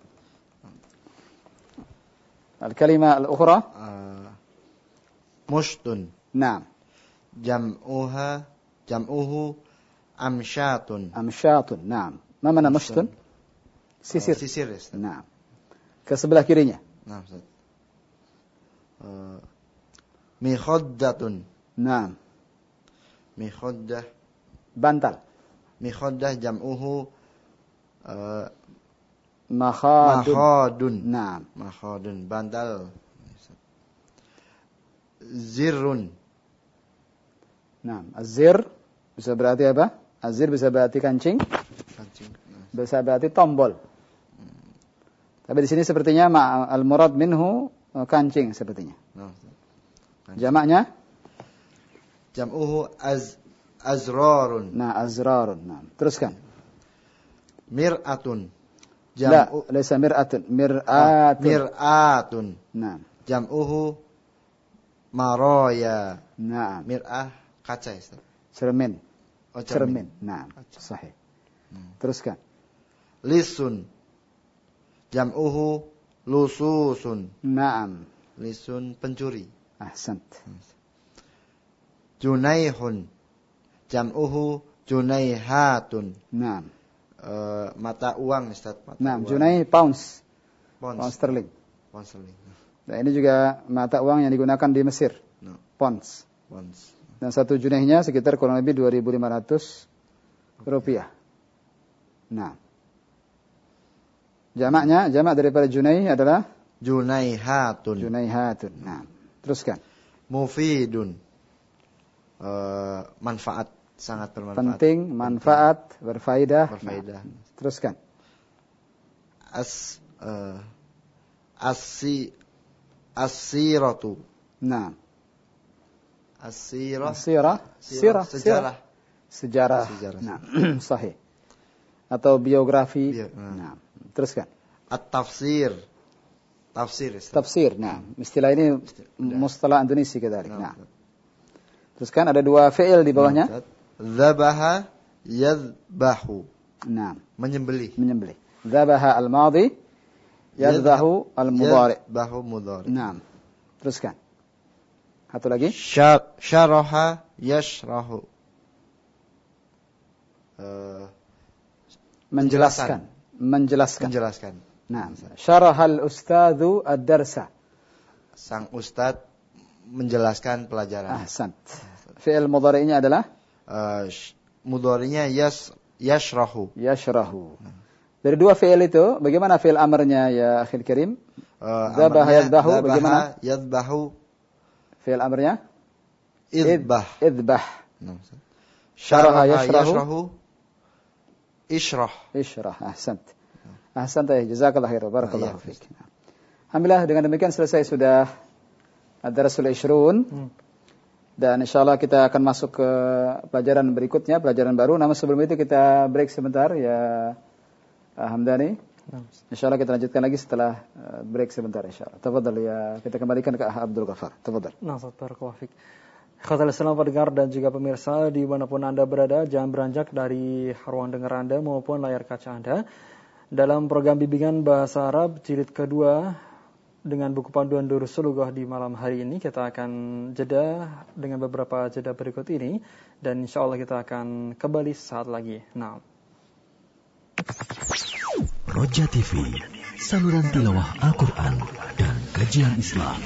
Al-kalimah al-ukhra uh, mushtun. Naam. Jam'uha jam'uhu amsyatun. Amsyatun. Naam. Ma mana mushtun? Sisir. Uh, sisir. Ya, naam. Ke sebelah kirinya. Naam, Ustaz. Uh, mikhaddatun. Naam. Mikhaddah. Bantal. Mikhaddah jam'uhu uh, makhadun. Makhadun. Naam. Makhadun. Bantal. Zirrun. Naam. Az-zir bisa berarti apa? Az-zir bisa berarti kancing. Kancing. Nah. Bisa berarti tombol. Hmm. Tapi di sini sepertinya al-murad minhu kancing sepertinya. Nah. Jamaknya? Jam'uhu az azrarun. Nah, azrarun. Nah, teruskan. Mir'atun. Jam'u la, laysa mir'atun, mir'atun. Mir'atun. Nah. Jam'uhu maraya. Nah. Mir'ah kaca, Ustaz. Cermin. Oh, cermin. cermin. Nah, sahih. Hmm. Teruskan. Lisun. Jam'uhu lususun. Naam. Lisun pencuri. Ahsant. Junaihun. Jam'uhu junaihatun. Naam. Uh, mata uang, Ustaz. Mata Naam, uang. junaih pounds. Pounds. Pound sterling. Pound sterling. Nah, ini juga mata uang yang digunakan di Mesir. No. Pounds. Pounds. Dan satu junaihnya sekitar kurang lebih dua ribu lima ratus rupiah. Nah. Jamaknya, jamak daripada junaih adalah Junaihatun. Junaihatun. Nah, teruskan. Mufidun. Uh, manfaat, sangat bermanfaat. Penting, manfaat, berfaedah. Berfaedah. Nah, teruskan. As uh, asi asiratu. Nah. Asirah. Asirah. Sirah. Sejarah. Sejarah. Sejarah. Nah, sahih. Atau biografi. Bio, nah. nah. Teruskan. At-tafsir. Tafsir. Tafsir. Nah, istilah ini mustalah Indonesia kita. Nah. nah. Teruskan ada dua fi'il di bawahnya. Dzabaha yadbahu. Nah, menyembelih. Menyembelih. Dzabaha al-madhi yadbahu al-mudhari. Yadbahu mudhari. Nah. Teruskan. Satu lagi. Syaraha yashrahu. Uh, menjelaskan. Menjelaskan. Menjelaskan. Nah, syarahal ustadzu ad-darsa. Sang ustaz menjelaskan pelajaran. Ahsant. Fi'il mudhari'nya adalah uh, mudhari'nya yas yashrahu. Yashrahu. Nah. Dari dua fi'il itu, bagaimana fi'il amarnya ya akhil karim? Dzabaha yadbahu, bagaimana? Yadbahu. Fi'il amarnya? Idbah. Idbah. Nah. Syaraha yashrahu. yashrahu. Ishrah. Ishrah. Ahsant. Ahsant ya, jazakallah khair, barakallahu fiik. Alhamdulillah, dengan demikian selesai sudah ad-darasul ishrun. Hmm. Dan insyaallah kita akan masuk ke pelajaran berikutnya, pelajaran baru. Namun sebelum itu kita break sebentar ya Hamdani. Hmm. Insyaallah kita lanjutkan lagi setelah break sebentar insyaallah. Tafadhal ya, kita kembalikan ke Abdul Ghaffar. Tafadhal. Nah, barakallahu fiik. Ikhwatal Islam pendengar dan juga pemirsa dimanapun Anda berada, jangan beranjak dari ruang dengar Anda maupun layar kaca Anda. Dalam program bimbingan bahasa Arab jilid kedua dengan buku panduan Durusul Lughah di malam hari ini, kita akan jeda dengan beberapa jeda berikut ini dan insyaallah kita akan kembali saat lagi. Nah. Roja T V, saluran tilawah Al-Quran dan kajian Islam.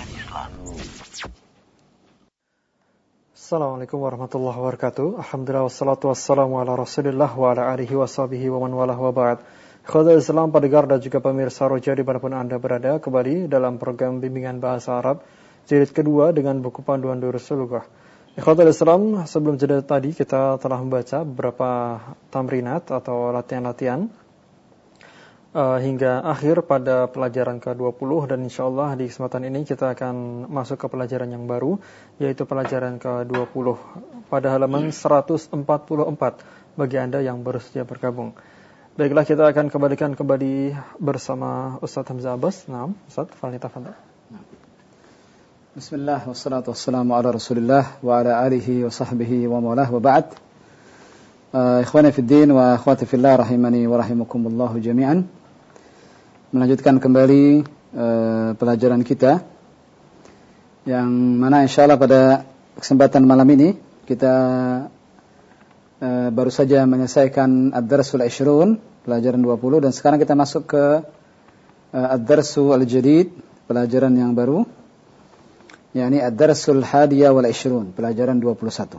Assalamualaikum warahmatullahi wabarakatuh. Alhamdulillah wassalatu wassalamu ala Rasulillah wa ala alihi wa sahbihi wa man walah wa ba'd. Ikhwatul Islam pendengar dan juga pemirsa Roja dimanapun Anda berada, kembali dalam program bimbingan bahasa Arab jilid kedua dengan buku panduan Durusul Lughah. Ikhwatul Islam, sebelum jeda tadi kita telah membaca beberapa tamrinat atau latihan-latihan uh, hingga akhir pada pelajaran ke dua puluh, dan insyaallah di kesempatan ini kita akan masuk ke pelajaran yang baru, yaitu pelajaran ke dua puluh pada halaman seratus empat puluh empat bagi Anda yang baru saja bergabung. Baiklah, kita akan kembalikan kembali bersama Ustaz Hamzah Abbas. Naam, Ustaz, fal tafadhal. Bismillah, wassalatu wassalamu ala Rasulillah wa ala alihi wa sahbihi wa mawalah, wa ba'd. Uh, ikhwani fid din wa akhwati fillah rahimani wa rahimakumullah jami'an. Melanjutkan kembali uh, pelajaran kita, yang mana insyaallah pada kesempatan malam ini kita uh, baru saja menyelesaikan ad-darsul ishrun, pelajaran dua puluh, dan sekarang kita masuk ke uh, ad-darsul al-jadid, pelajaran yang baru, yakni ad-darsul hadiyah wal ishrun, pelajaran dua puluh satu.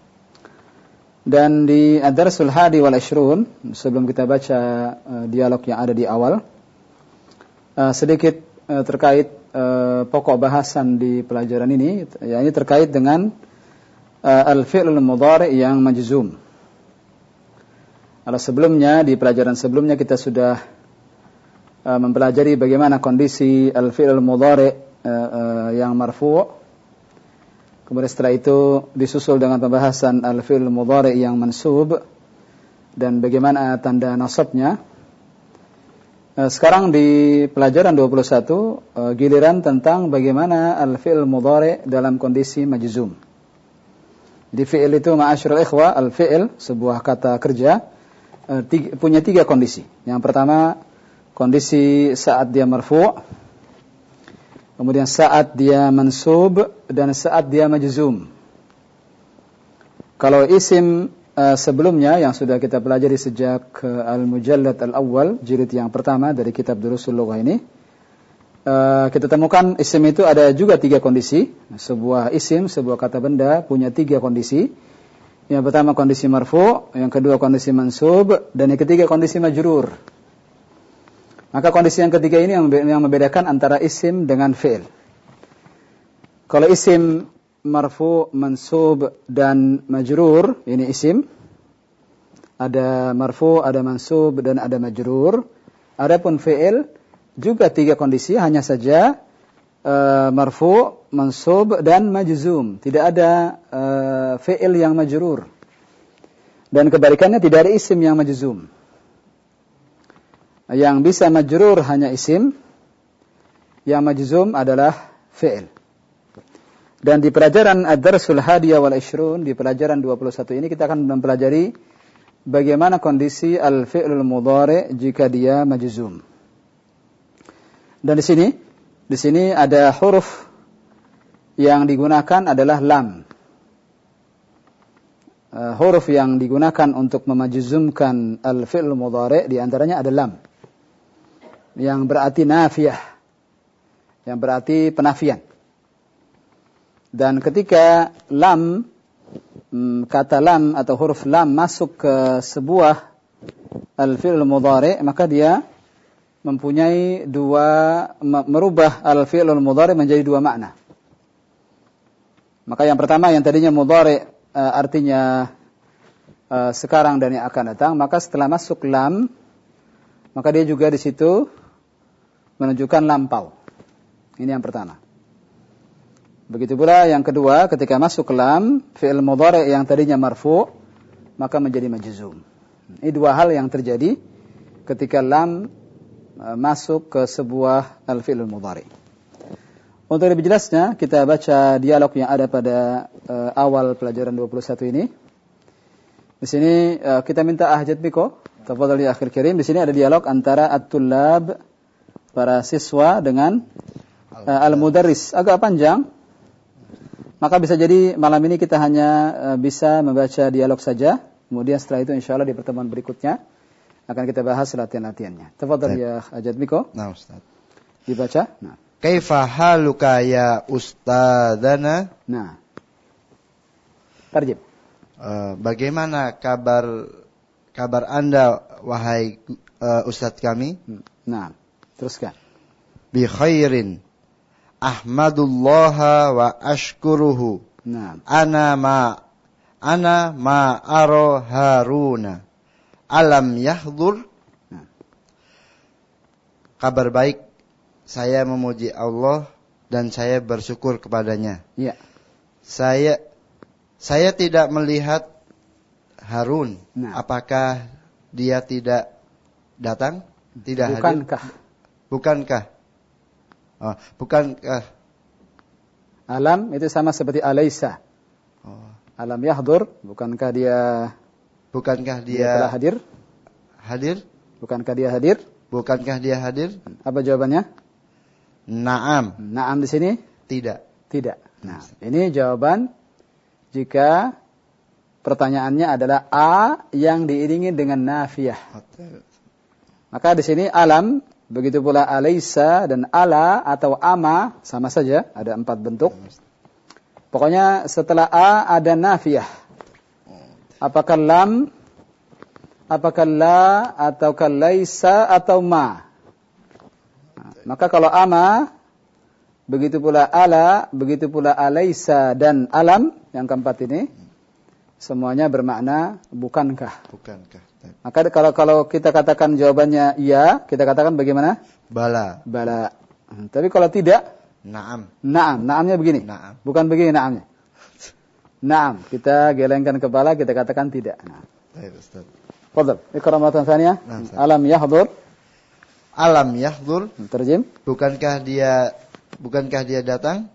Dan di ad-darsul hadi wal ishrun, sebelum kita baca uh, dialog yang ada di awal, uh, sedikit uh, terkait uh, pokok bahasan di pelajaran ini, yakni terkait dengan uh, al-fi'lul mudhari' yang majzum. Kalau sebelumnya, di pelajaran sebelumnya kita sudah uh, mempelajari bagaimana kondisi al-fi'lul mudhari' Uh, uh, yang marfu'. Kemudian setelah itu disusul dengan pembahasan al-fi'l mudhari' yang mansub dan bagaimana tanda nasabnya. Uh, sekarang di pelajaran dua puluh satu uh, giliran tentang bagaimana al-fi'l mudhari' dalam kondisi majzum. Di fi'il itu, ma'asyiral ikhwah, al-fi'il sebuah kata kerja uh, tiga, punya tiga kondisi. Yang pertama, kondisi saat dia marfu', kemudian saat dia mansub, dan saat dia majzum. Kalau isim uh, sebelumnya yang sudah kita pelajari sejak uh, al-mujallad al-awwal, jilid yang pertama dari kitab Durusul Lughah ini, uh, kita temukan isim itu ada juga tiga kondisi. Sebuah isim, sebuah kata benda punya tiga kondisi. Yang pertama kondisi marfu', yang kedua kondisi mansub, dan yang ketiga kondisi majrur. Maka kondisi yang ketiga ini yang membedakan antara isim dengan fi'il. Kalau isim marfu, mansub, dan majrur, ini isim. Ada marfu, ada mansub, dan ada majrur. Adapun fi'il juga tiga kondisi, hanya saja uh, marfu, mansub, dan majzum. Tidak ada uh, fi'il yang majrur. Dan kebalikannya tidak ada isim yang majzum. Yang bisa majrur hanya isim, yang majzum adalah fi'il. Dan di pelajaran ad-darsul hadiyah wal ishrun, di pelajaran dua puluh satu ini kita akan mempelajari bagaimana kondisi al-fi'lul mudhari' jika dia majzum. Dan di sini, di sini ada huruf yang digunakan adalah lam. Uh, huruf yang digunakan untuk memajzumkan al-fi'lul mudhari' di antaranya ada lam, yang berarti nafiyah, yang berarti penafian. Dan ketika lam, kata lam atau huruf lam masuk ke sebuah al-fi'l mudhari', maka dia mempunyai dua, merubah al-fi'l mudhari' menjadi dua makna. Maka yang pertama, yang tadinya mudhari' artinya uh, sekarang dan yang akan datang, maka setelah masuk lam, maka dia juga di situ menunjukkan lampau. Ini yang pertama. Begitu pula yang kedua, ketika masuk lam, fi'il mudhari' yang tadinya marfu', maka menjadi majzum. Ini dua hal yang terjadi ketika lam uh, masuk ke sebuah al-fi'il mudhari'. Untuk lebih jelasnya, kita baca dialog yang ada pada uh, awal pelajaran dua puluh satu ini. Di sini uh, kita minta ahjad biko, tafadhal ya akhil karim. Di sini ada dialog antara at-tullab, para siswa, dengan uh, al-mudarris. Agak panjang, maka bisa jadi malam ini kita hanya uh, bisa membaca dialog saja. Kemudian setelah itu insyaAllah di pertemuan berikutnya akan kita bahas latihan-latihannya. Tafadhal ya Ajad Miko. Nah, Ustaz. Dibaca. Nah. Kaifa haluka ya ustadzana? Nah. Tarjib. Uh, bagaimana kabar kabar Anda wahai uh, ustadz kami? Nah. Teruskan. Bi khairin ahmadullaha wa ashkuruhu. Nah. Ana ma ana ma aro Haruna alam yahdur. Nah. kabar baik. Saya memuji Allah dan saya bersyukur kepadanya. Ya. Saya saya tidak melihat Harun. Nah. Apakah dia tidak datang? Tidak Bukankah? hadir? Bukankah? Oh, bukankah? Alam itu sama seperti alaysa. Oh. Alam yahdur, bukankah dia Bukankah dia, dia telah hadir? Hadir? Bukankah dia hadir? Bukankah dia hadir? Apa jawabannya? Naam. Naam di sini? Tidak. Tidak. Nah, ini jawaban jika pertanyaannya adalah A yang diiringi dengan nafiyah. Maka di sini alam, begitu pula alaysa dan ala atau ama sama saja, ada empat bentuk. Pokoknya setelah A ada nafiyah. Apakah lam, apakah la, ataukah laisa atau ma. Nah, maka kalau ama, begitu pula ala, begitu pula alaysa dan alam, yang keempat ini, semuanya bermakna bukankah. Bukankah. Maka kalau kalau kita katakan jawabannya iya, kita katakan bagaimana? Bala. Bala. Hmm, tapi kalau tidak, naam. Naam, naamnya begini. Naam. Bukan begini naamnya. Naam, kita gelengkan kepala, kita katakan tidak. Nah. Baik, Ustaz. Fadhal, ikra maratan tsaniyah. Nah, Ustaz. Alam yahdur. Alam yahdur. Terjem. Bukankah dia bukankah dia datang?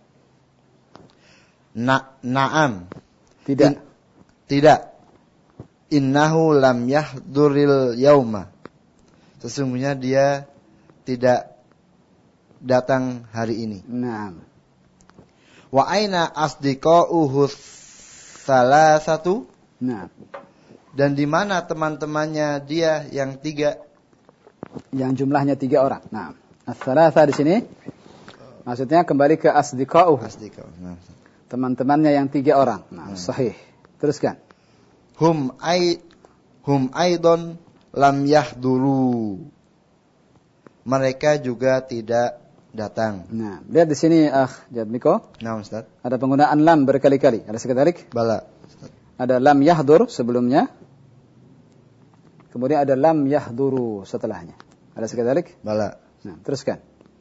Na, naam. Tidak. In, tidak. Innahu lam yahduril yauma. Sesungguhnya dia tidak datang hari ini. Naam. Wa aina asdiqauhu salasatu? Naam. Dan di mana teman-temannya dia yang tiga? Yang jumlahnya tiga orang. Naam. As-salasa di sini maksudnya kembali ke asdiqauhu. Asdiqauhu. Nah. Teman-temannya yang tiga orang. Nah, hmm. Sahih. Teruskan. Hum ay hum aidon lam yahduru. Mereka juga tidak datang. Nah, lihat di sini akh Jadmiko. Nah, Ustaz. Ada penggunaan lam berkali-kali. Ada sekadalik? Bala. Ustaz. Ada lam yahdur sebelumnya. Kemudian ada lam yahduru setelahnya. Ada sekadalik? Bala. Nah, teruskan.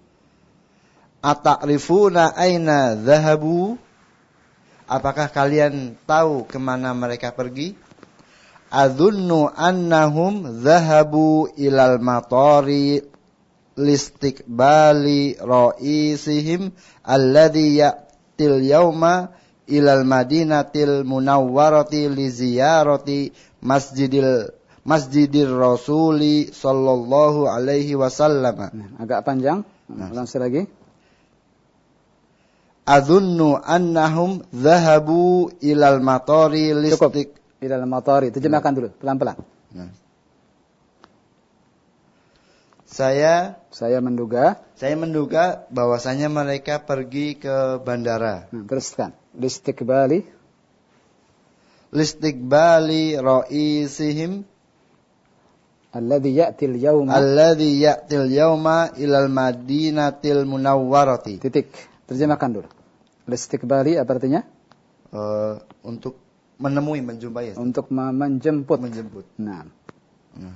Ata'rifuna aina dhahabu? Apakah kalian tahu kemana mereka pergi? Adhunnu annahum dhahabu ilal matari listiqbali ra'isihim alladhi ya'til yawma ilal madinatil munawwarati li ziyarati masjidil masjidir rasuli sallallahu alaihi wasallam. Agak panjang. Ulang sekali lagi. Adhunnu annahum dhahabu ilal matari listik. Ilal matari. Terjemahkan dulu pelan-pelan. Nah. Saya saya menduga saya menduga bahwasanya mereka pergi ke bandara. Nah, teruskan. Listiqbali listiqbali ra'isihim alladhi ya'til yawma alladhi ya'til yawma ilal madinatil munawwarati. Titik. Terjemahkan dulu. Listiqbali apa artinya? Uh, untuk menemui, menjumpai. Untuk menjemput. Menjemput. Nah. nah.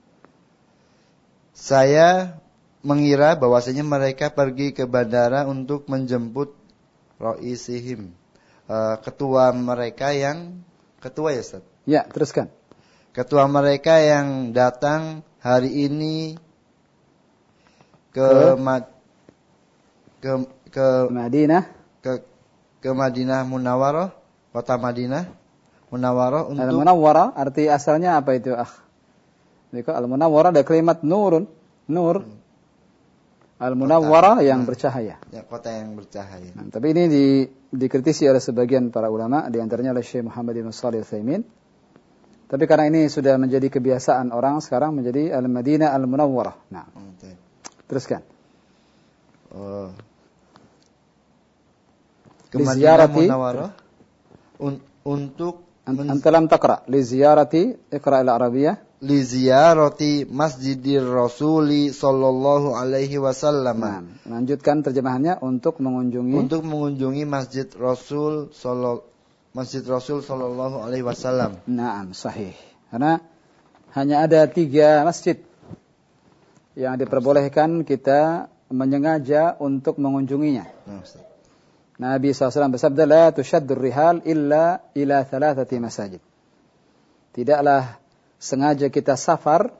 Saya mengira bahwasanya mereka pergi ke bandara untuk menjemput Ra'isihim. Uh, ketua mereka yang ketua ya Ustaz? Ya, teruskan. Ketua mereka yang datang hari ini ke ke, ma- ke ke Madinah ke ke Madinah Munawwarah, kota Madinah Munawwarah untuk Al-Munawwarah arti asalnya apa itu, akh? Jadi Al-Munawwarah ada kalimat nurun, nur. Hmm. Al-Munawwarah yang nah, bercahaya. Ya, kota yang bercahaya. Nah, tapi ini di, dikritisi oleh sebagian para ulama, di antaranya oleh Syekh Muhammad bin Shalih Al-Utsaimin. Tapi karena ini sudah menjadi kebiasaan orang sekarang menjadi Al-Madinah Al-Munawwarah. Nah. Okay. Teruskan. Oh. Ke Madinah Munawwarah un, untuk Anta lam taqra li ziyarati iqra al-arabiyyah li ziyarati masjidir rasuli sallallahu alaihi wasallam. Nah, lanjutkan terjemahannya untuk mengunjungi untuk mengunjungi masjid Rasul sallallahu Masjid Rasul sallallahu alaihi wasallam. Naam, sahih. Karena hanya ada tiga masjid yang diperbolehkan kita menyengaja untuk mengunjunginya. Nah, Ustaz. Nabi shallallahu alaihi wasallam bersabda, la tushaddur rihal illa ila thalathati masajid. Tidaklah sengaja kita safar,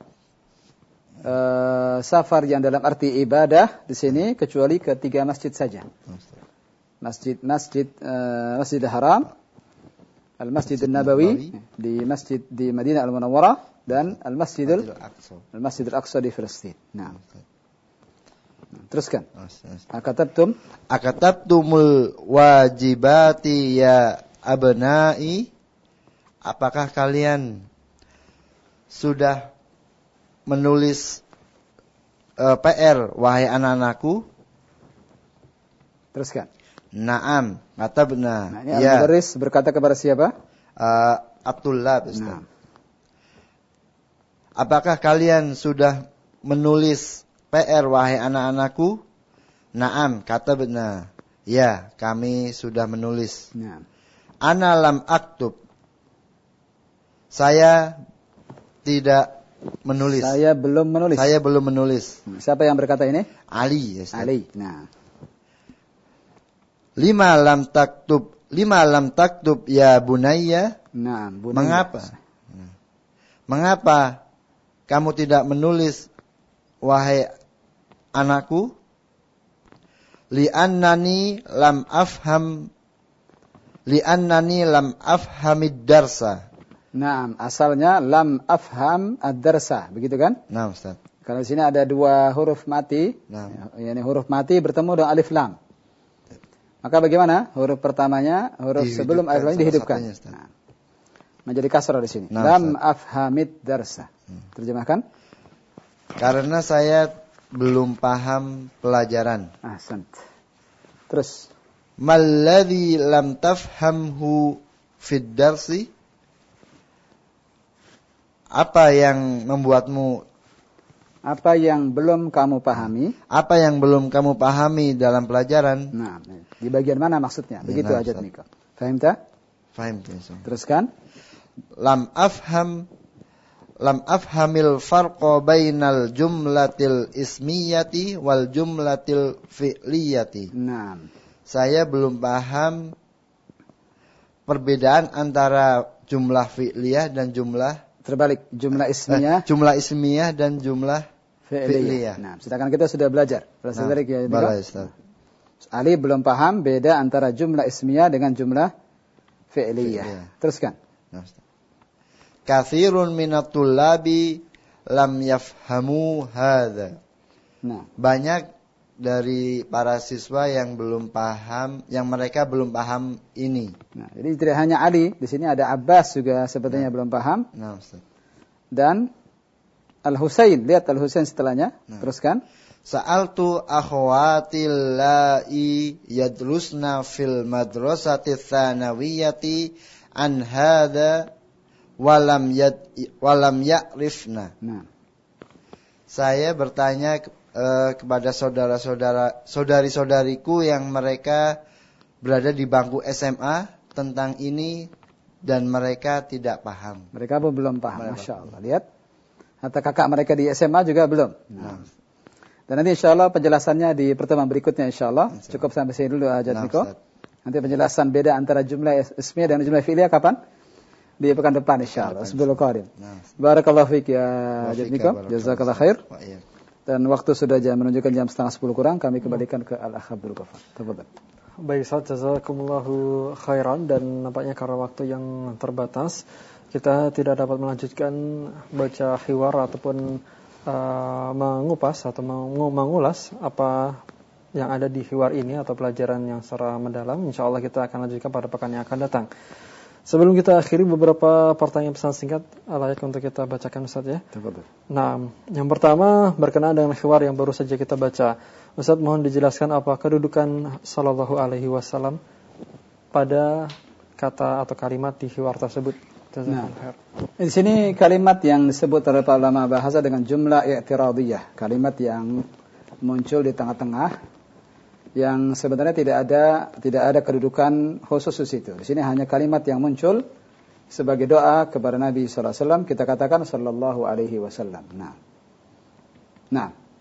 uh, safar yang dalam arti ibadah di sini kecuali ke tiga masjid saja. Masjid Masjid uh, Masjidil Haram, Al-Masjid An-Nabawi di masjid di Madinah Al-Munawwarah dan Al-Masjidil Al-Masjidil Aqsa di Palestina. Nah. Teruskan. Akatabtum Akatabtumul wajibati ya abnai. Apakah kalian sudah menulis uh, P R wahai anak-anakku? Teruskan. Naam, katabna. Nah, ini ya. Al-Mudarris berkata kepada siapa? Uh, Abdullah, Ustaz. Nah. Apakah kalian sudah menulis P R wahai anak-anakku? Naam, katabna. Ya, kami sudah menulis. Nah. Ana lam aktub. Saya tidak menulis. Saya belum menulis. Saya belum menulis. Siapa yang berkata ini? Ali. Ya, Ali. Nah. Lima lam taktub. Lima lam taktub ya bunayya. Nah, bunayya. Mengapa? Mengapa kamu tidak menulis wahai anakku? Li'annani lam afham li'annani lam afhamid darsa. Nah, asalnya lam afham ad-darsa, begitu kan? Nah, Ustaz. Kalau di sini ada dua huruf mati, nah. Yani huruf mati bertemu dengan alif lam. Maka bagaimana? Huruf pertamanya, huruf sebelum alif lam dihidupkan. Nah, menjadi kasrah di sini. Nah, lam Ustaz. Afhamid darsa. Hmm. Terjemahkan? Karena saya belum paham pelajaran. Ahsant. Terus, malladzi lam tafhamhu fid darsi? Apa yang membuatmu, apa yang belum kamu pahami? Apa yang belum kamu pahami dalam pelajaran? Nah, di bagian mana maksudnya? Begitu nah, ajat nikah. Faham tak? Faham. Teruskan. Lam afham lam afhamil farqa bainal jumlatil ismiyati wal jumlatil fi'liyati. Nah, saya belum paham perbedaan antara jumlah fi'liyah dan jumlah terbalik, jumlah ismiyah, eh, jumlah ismiyah dan jumlah fi'liyah. Nah, sedangkan kita sudah belajar. Belajar nah, dari ya, Ustaz. Ali belum paham beda antara jumlah ismiyah dengan jumlah fi'liyah. Teruskan. Nah, katsirun minat tullabi lam yafhamu hadza. Nah, banyak dari para siswa yang belum paham, yang mereka belum paham ini. Nah, jadi tidak hanya Ali, di sini ada Abbas juga sepertinya nah. belum paham. Nah, Ustaz. Dan Al-Husain, lihat Al-Husain setelahnya. Nah. Teruskan. Sa'altu akhwatil la'i yadrusna fil madrasati tsanawiyati an hadza walam yad walam ya'rifna. Nah. Saya bertanya Uh, kepada saudara-saudara, saudari-saudariku yang mereka berada di bangku S M A tentang ini dan mereka tidak paham. Mereka pun belum paham, Masya Allah. Lihat, hatta kakak mereka di S M A juga belum. Nah. Dan nanti insya Allah penjelasannya di pertemuan berikutnya insya Allah. Insya Allah. Cukup sampai sini dulu Ajat nah, Niko. Nanti penjelasan beda antara jumlah ismiyah dan jumlah fi'liyah kapan? Di pekan depan insya Allah. Sebelum qadim. Nah. Barakallahu fiik ya Ajat Niko. Jazakallah khair. Dan waktu sudah jam menunjukkan jam setengah sepuluh kurang, kami kembalikan ke Al-Akh Abdul Ghafar. Tafadhal. Baik, Ustaz, jazakumullahu khairan, dan nampaknya karena waktu yang terbatas, kita tidak dapat melanjutkan baca hiwar ataupun uh, mengupas atau mengulas apa yang ada di hiwar ini atau pelajaran yang secara mendalam. Insyaallah kita akan lanjutkan pada pekan yang akan datang. Sebelum kita akhiri, beberapa pertanyaan pesan singkat layak untuk kita bacakan, Ustaz ya. Betul. Nah, yang pertama berkenaan dengan hiwar yang baru saja kita baca. Ustaz, mohon dijelaskan apa kedudukan sallallahu alaihi wasallam pada kata atau kalimat di hiwar tersebut. Nah, di sini kalimat yang disebut oleh para ulama bahasa dengan jumlah i'tiradiyah, kalimat yang muncul di tengah-tengah, yang sebenarnya tidak ada tidak ada kedudukan khusus di situ. Di sini hanya kalimat yang muncul sebagai doa kepada Nabi sallallahu alaihi wasallam, kita katakan sallallahu alaihi wasallam. Nah. Nah,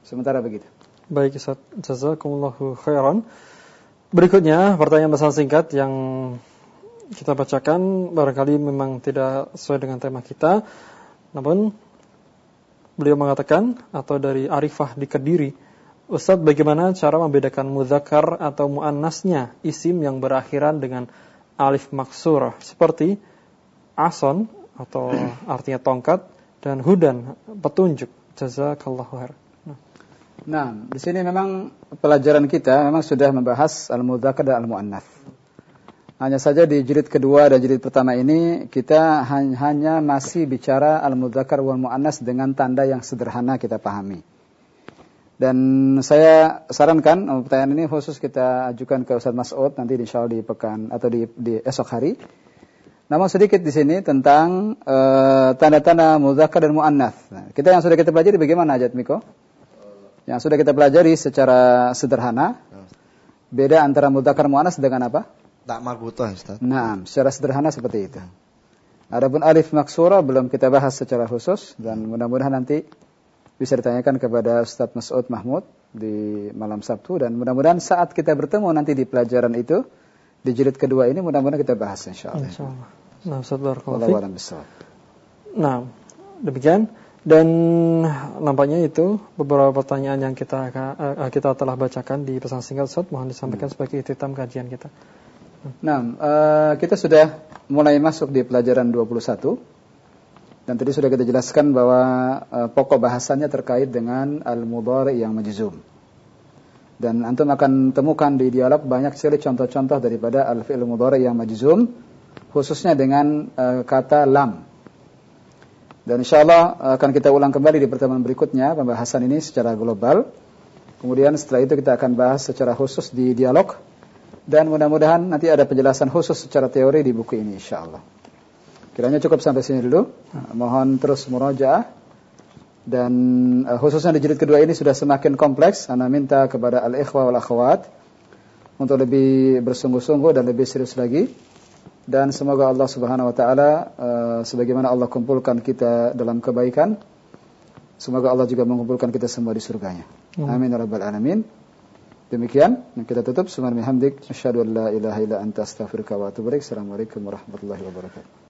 Sementara begitu. Baik Ustaz, jazakumullahu khairan. Berikutnya pertanyaan pesan singkat yang kita bacakan barangkali memang tidak sesuai dengan tema kita. Namun beliau mengatakan, atau dari Arifah di Kediri, Ustaz, bagaimana cara membedakan mudzakkar atau muannasnya isim yang berakhiran dengan alif maksur seperti ason atau artinya tongkat dan hudan petunjuk. Jazakallahu khair. Nah, di sini memang pelajaran kita memang sudah membahas al-mudzakkar dan al-muannats. Hanya saja di jilid kedua dan jilid pertama ini kita hanya masih bicara al-mudzakkar wal muannats dengan tanda yang sederhana kita pahami. Dan saya sarankan pertanyaan ini khusus kita ajukan ke Ustaz Mas'ud nanti insyaallah di pekan atau di, di esok hari. Namun sedikit di sini tentang uh, tanda-tanda mudzakkar dan muannats. Nah, kita yang sudah kita pelajari bagaimana Ajat Miko? Yang sudah kita pelajari secara sederhana. Beda antara mudzakkar muannats dengan apa? Tak marbutah, Ustaz. Nah, secara sederhana seperti itu. Adapun alif maksura belum kita bahas secara khusus dan mudah-mudahan nanti bisa ditanyakan kepada Ustaz Mas'ud Mahmud di malam Sabtu dan mudah-mudahan saat kita bertemu nanti di pelajaran itu di jilid kedua ini mudah-mudahan kita bahas insyaallah. Insyaallah. Nah, Ustaz barakallahu fiik. Nah, demikian dan nampaknya itu beberapa pertanyaan yang kita uh, kita telah bacakan di pesan singkat Ustaz, mohon disampaikan hmm. sebagai ikhtitam kajian kita. Nah, uh, kita sudah mulai masuk di pelajaran dua puluh satu dan tadi sudah kita jelaskan bahwa uh, pokok bahasannya terkait dengan al-mudhari' yang majzum. Dan antum akan temukan di dialog banyak sekali contoh-contoh daripada al-fi'il mudhari' yang majzum, khususnya dengan uh, kata lam. Dan insyaallah akan kita ulang kembali di pertemuan berikutnya pembahasan ini secara global. Kemudian setelah itu kita akan bahas secara khusus di dialog. Dan mudah-mudahan nanti ada penjelasan khusus secara teori di buku ini insyaallah. Kiranya cukup sampai sini dulu. Mohon terus murajaah. Dan uh, khususnya di jilid kedua ini sudah semakin kompleks. Ana minta kepada al-ikhwa wal akhwat untuk lebih bersungguh-sungguh dan lebih serius lagi. Dan semoga Allah Subhanahu wa taala uh, sebagaimana Allah kumpulkan kita dalam kebaikan, semoga Allah juga mengumpulkan kita semua di surganya. Hmm. Amin ya rabbal alamin. Demikian yang kita tutup. Subhanallah hamdik asyhadu an la ilaha illa anta astaghfiruka wa atubu ilaik. Assalamualaikum warahmatullahi wabarakatuh.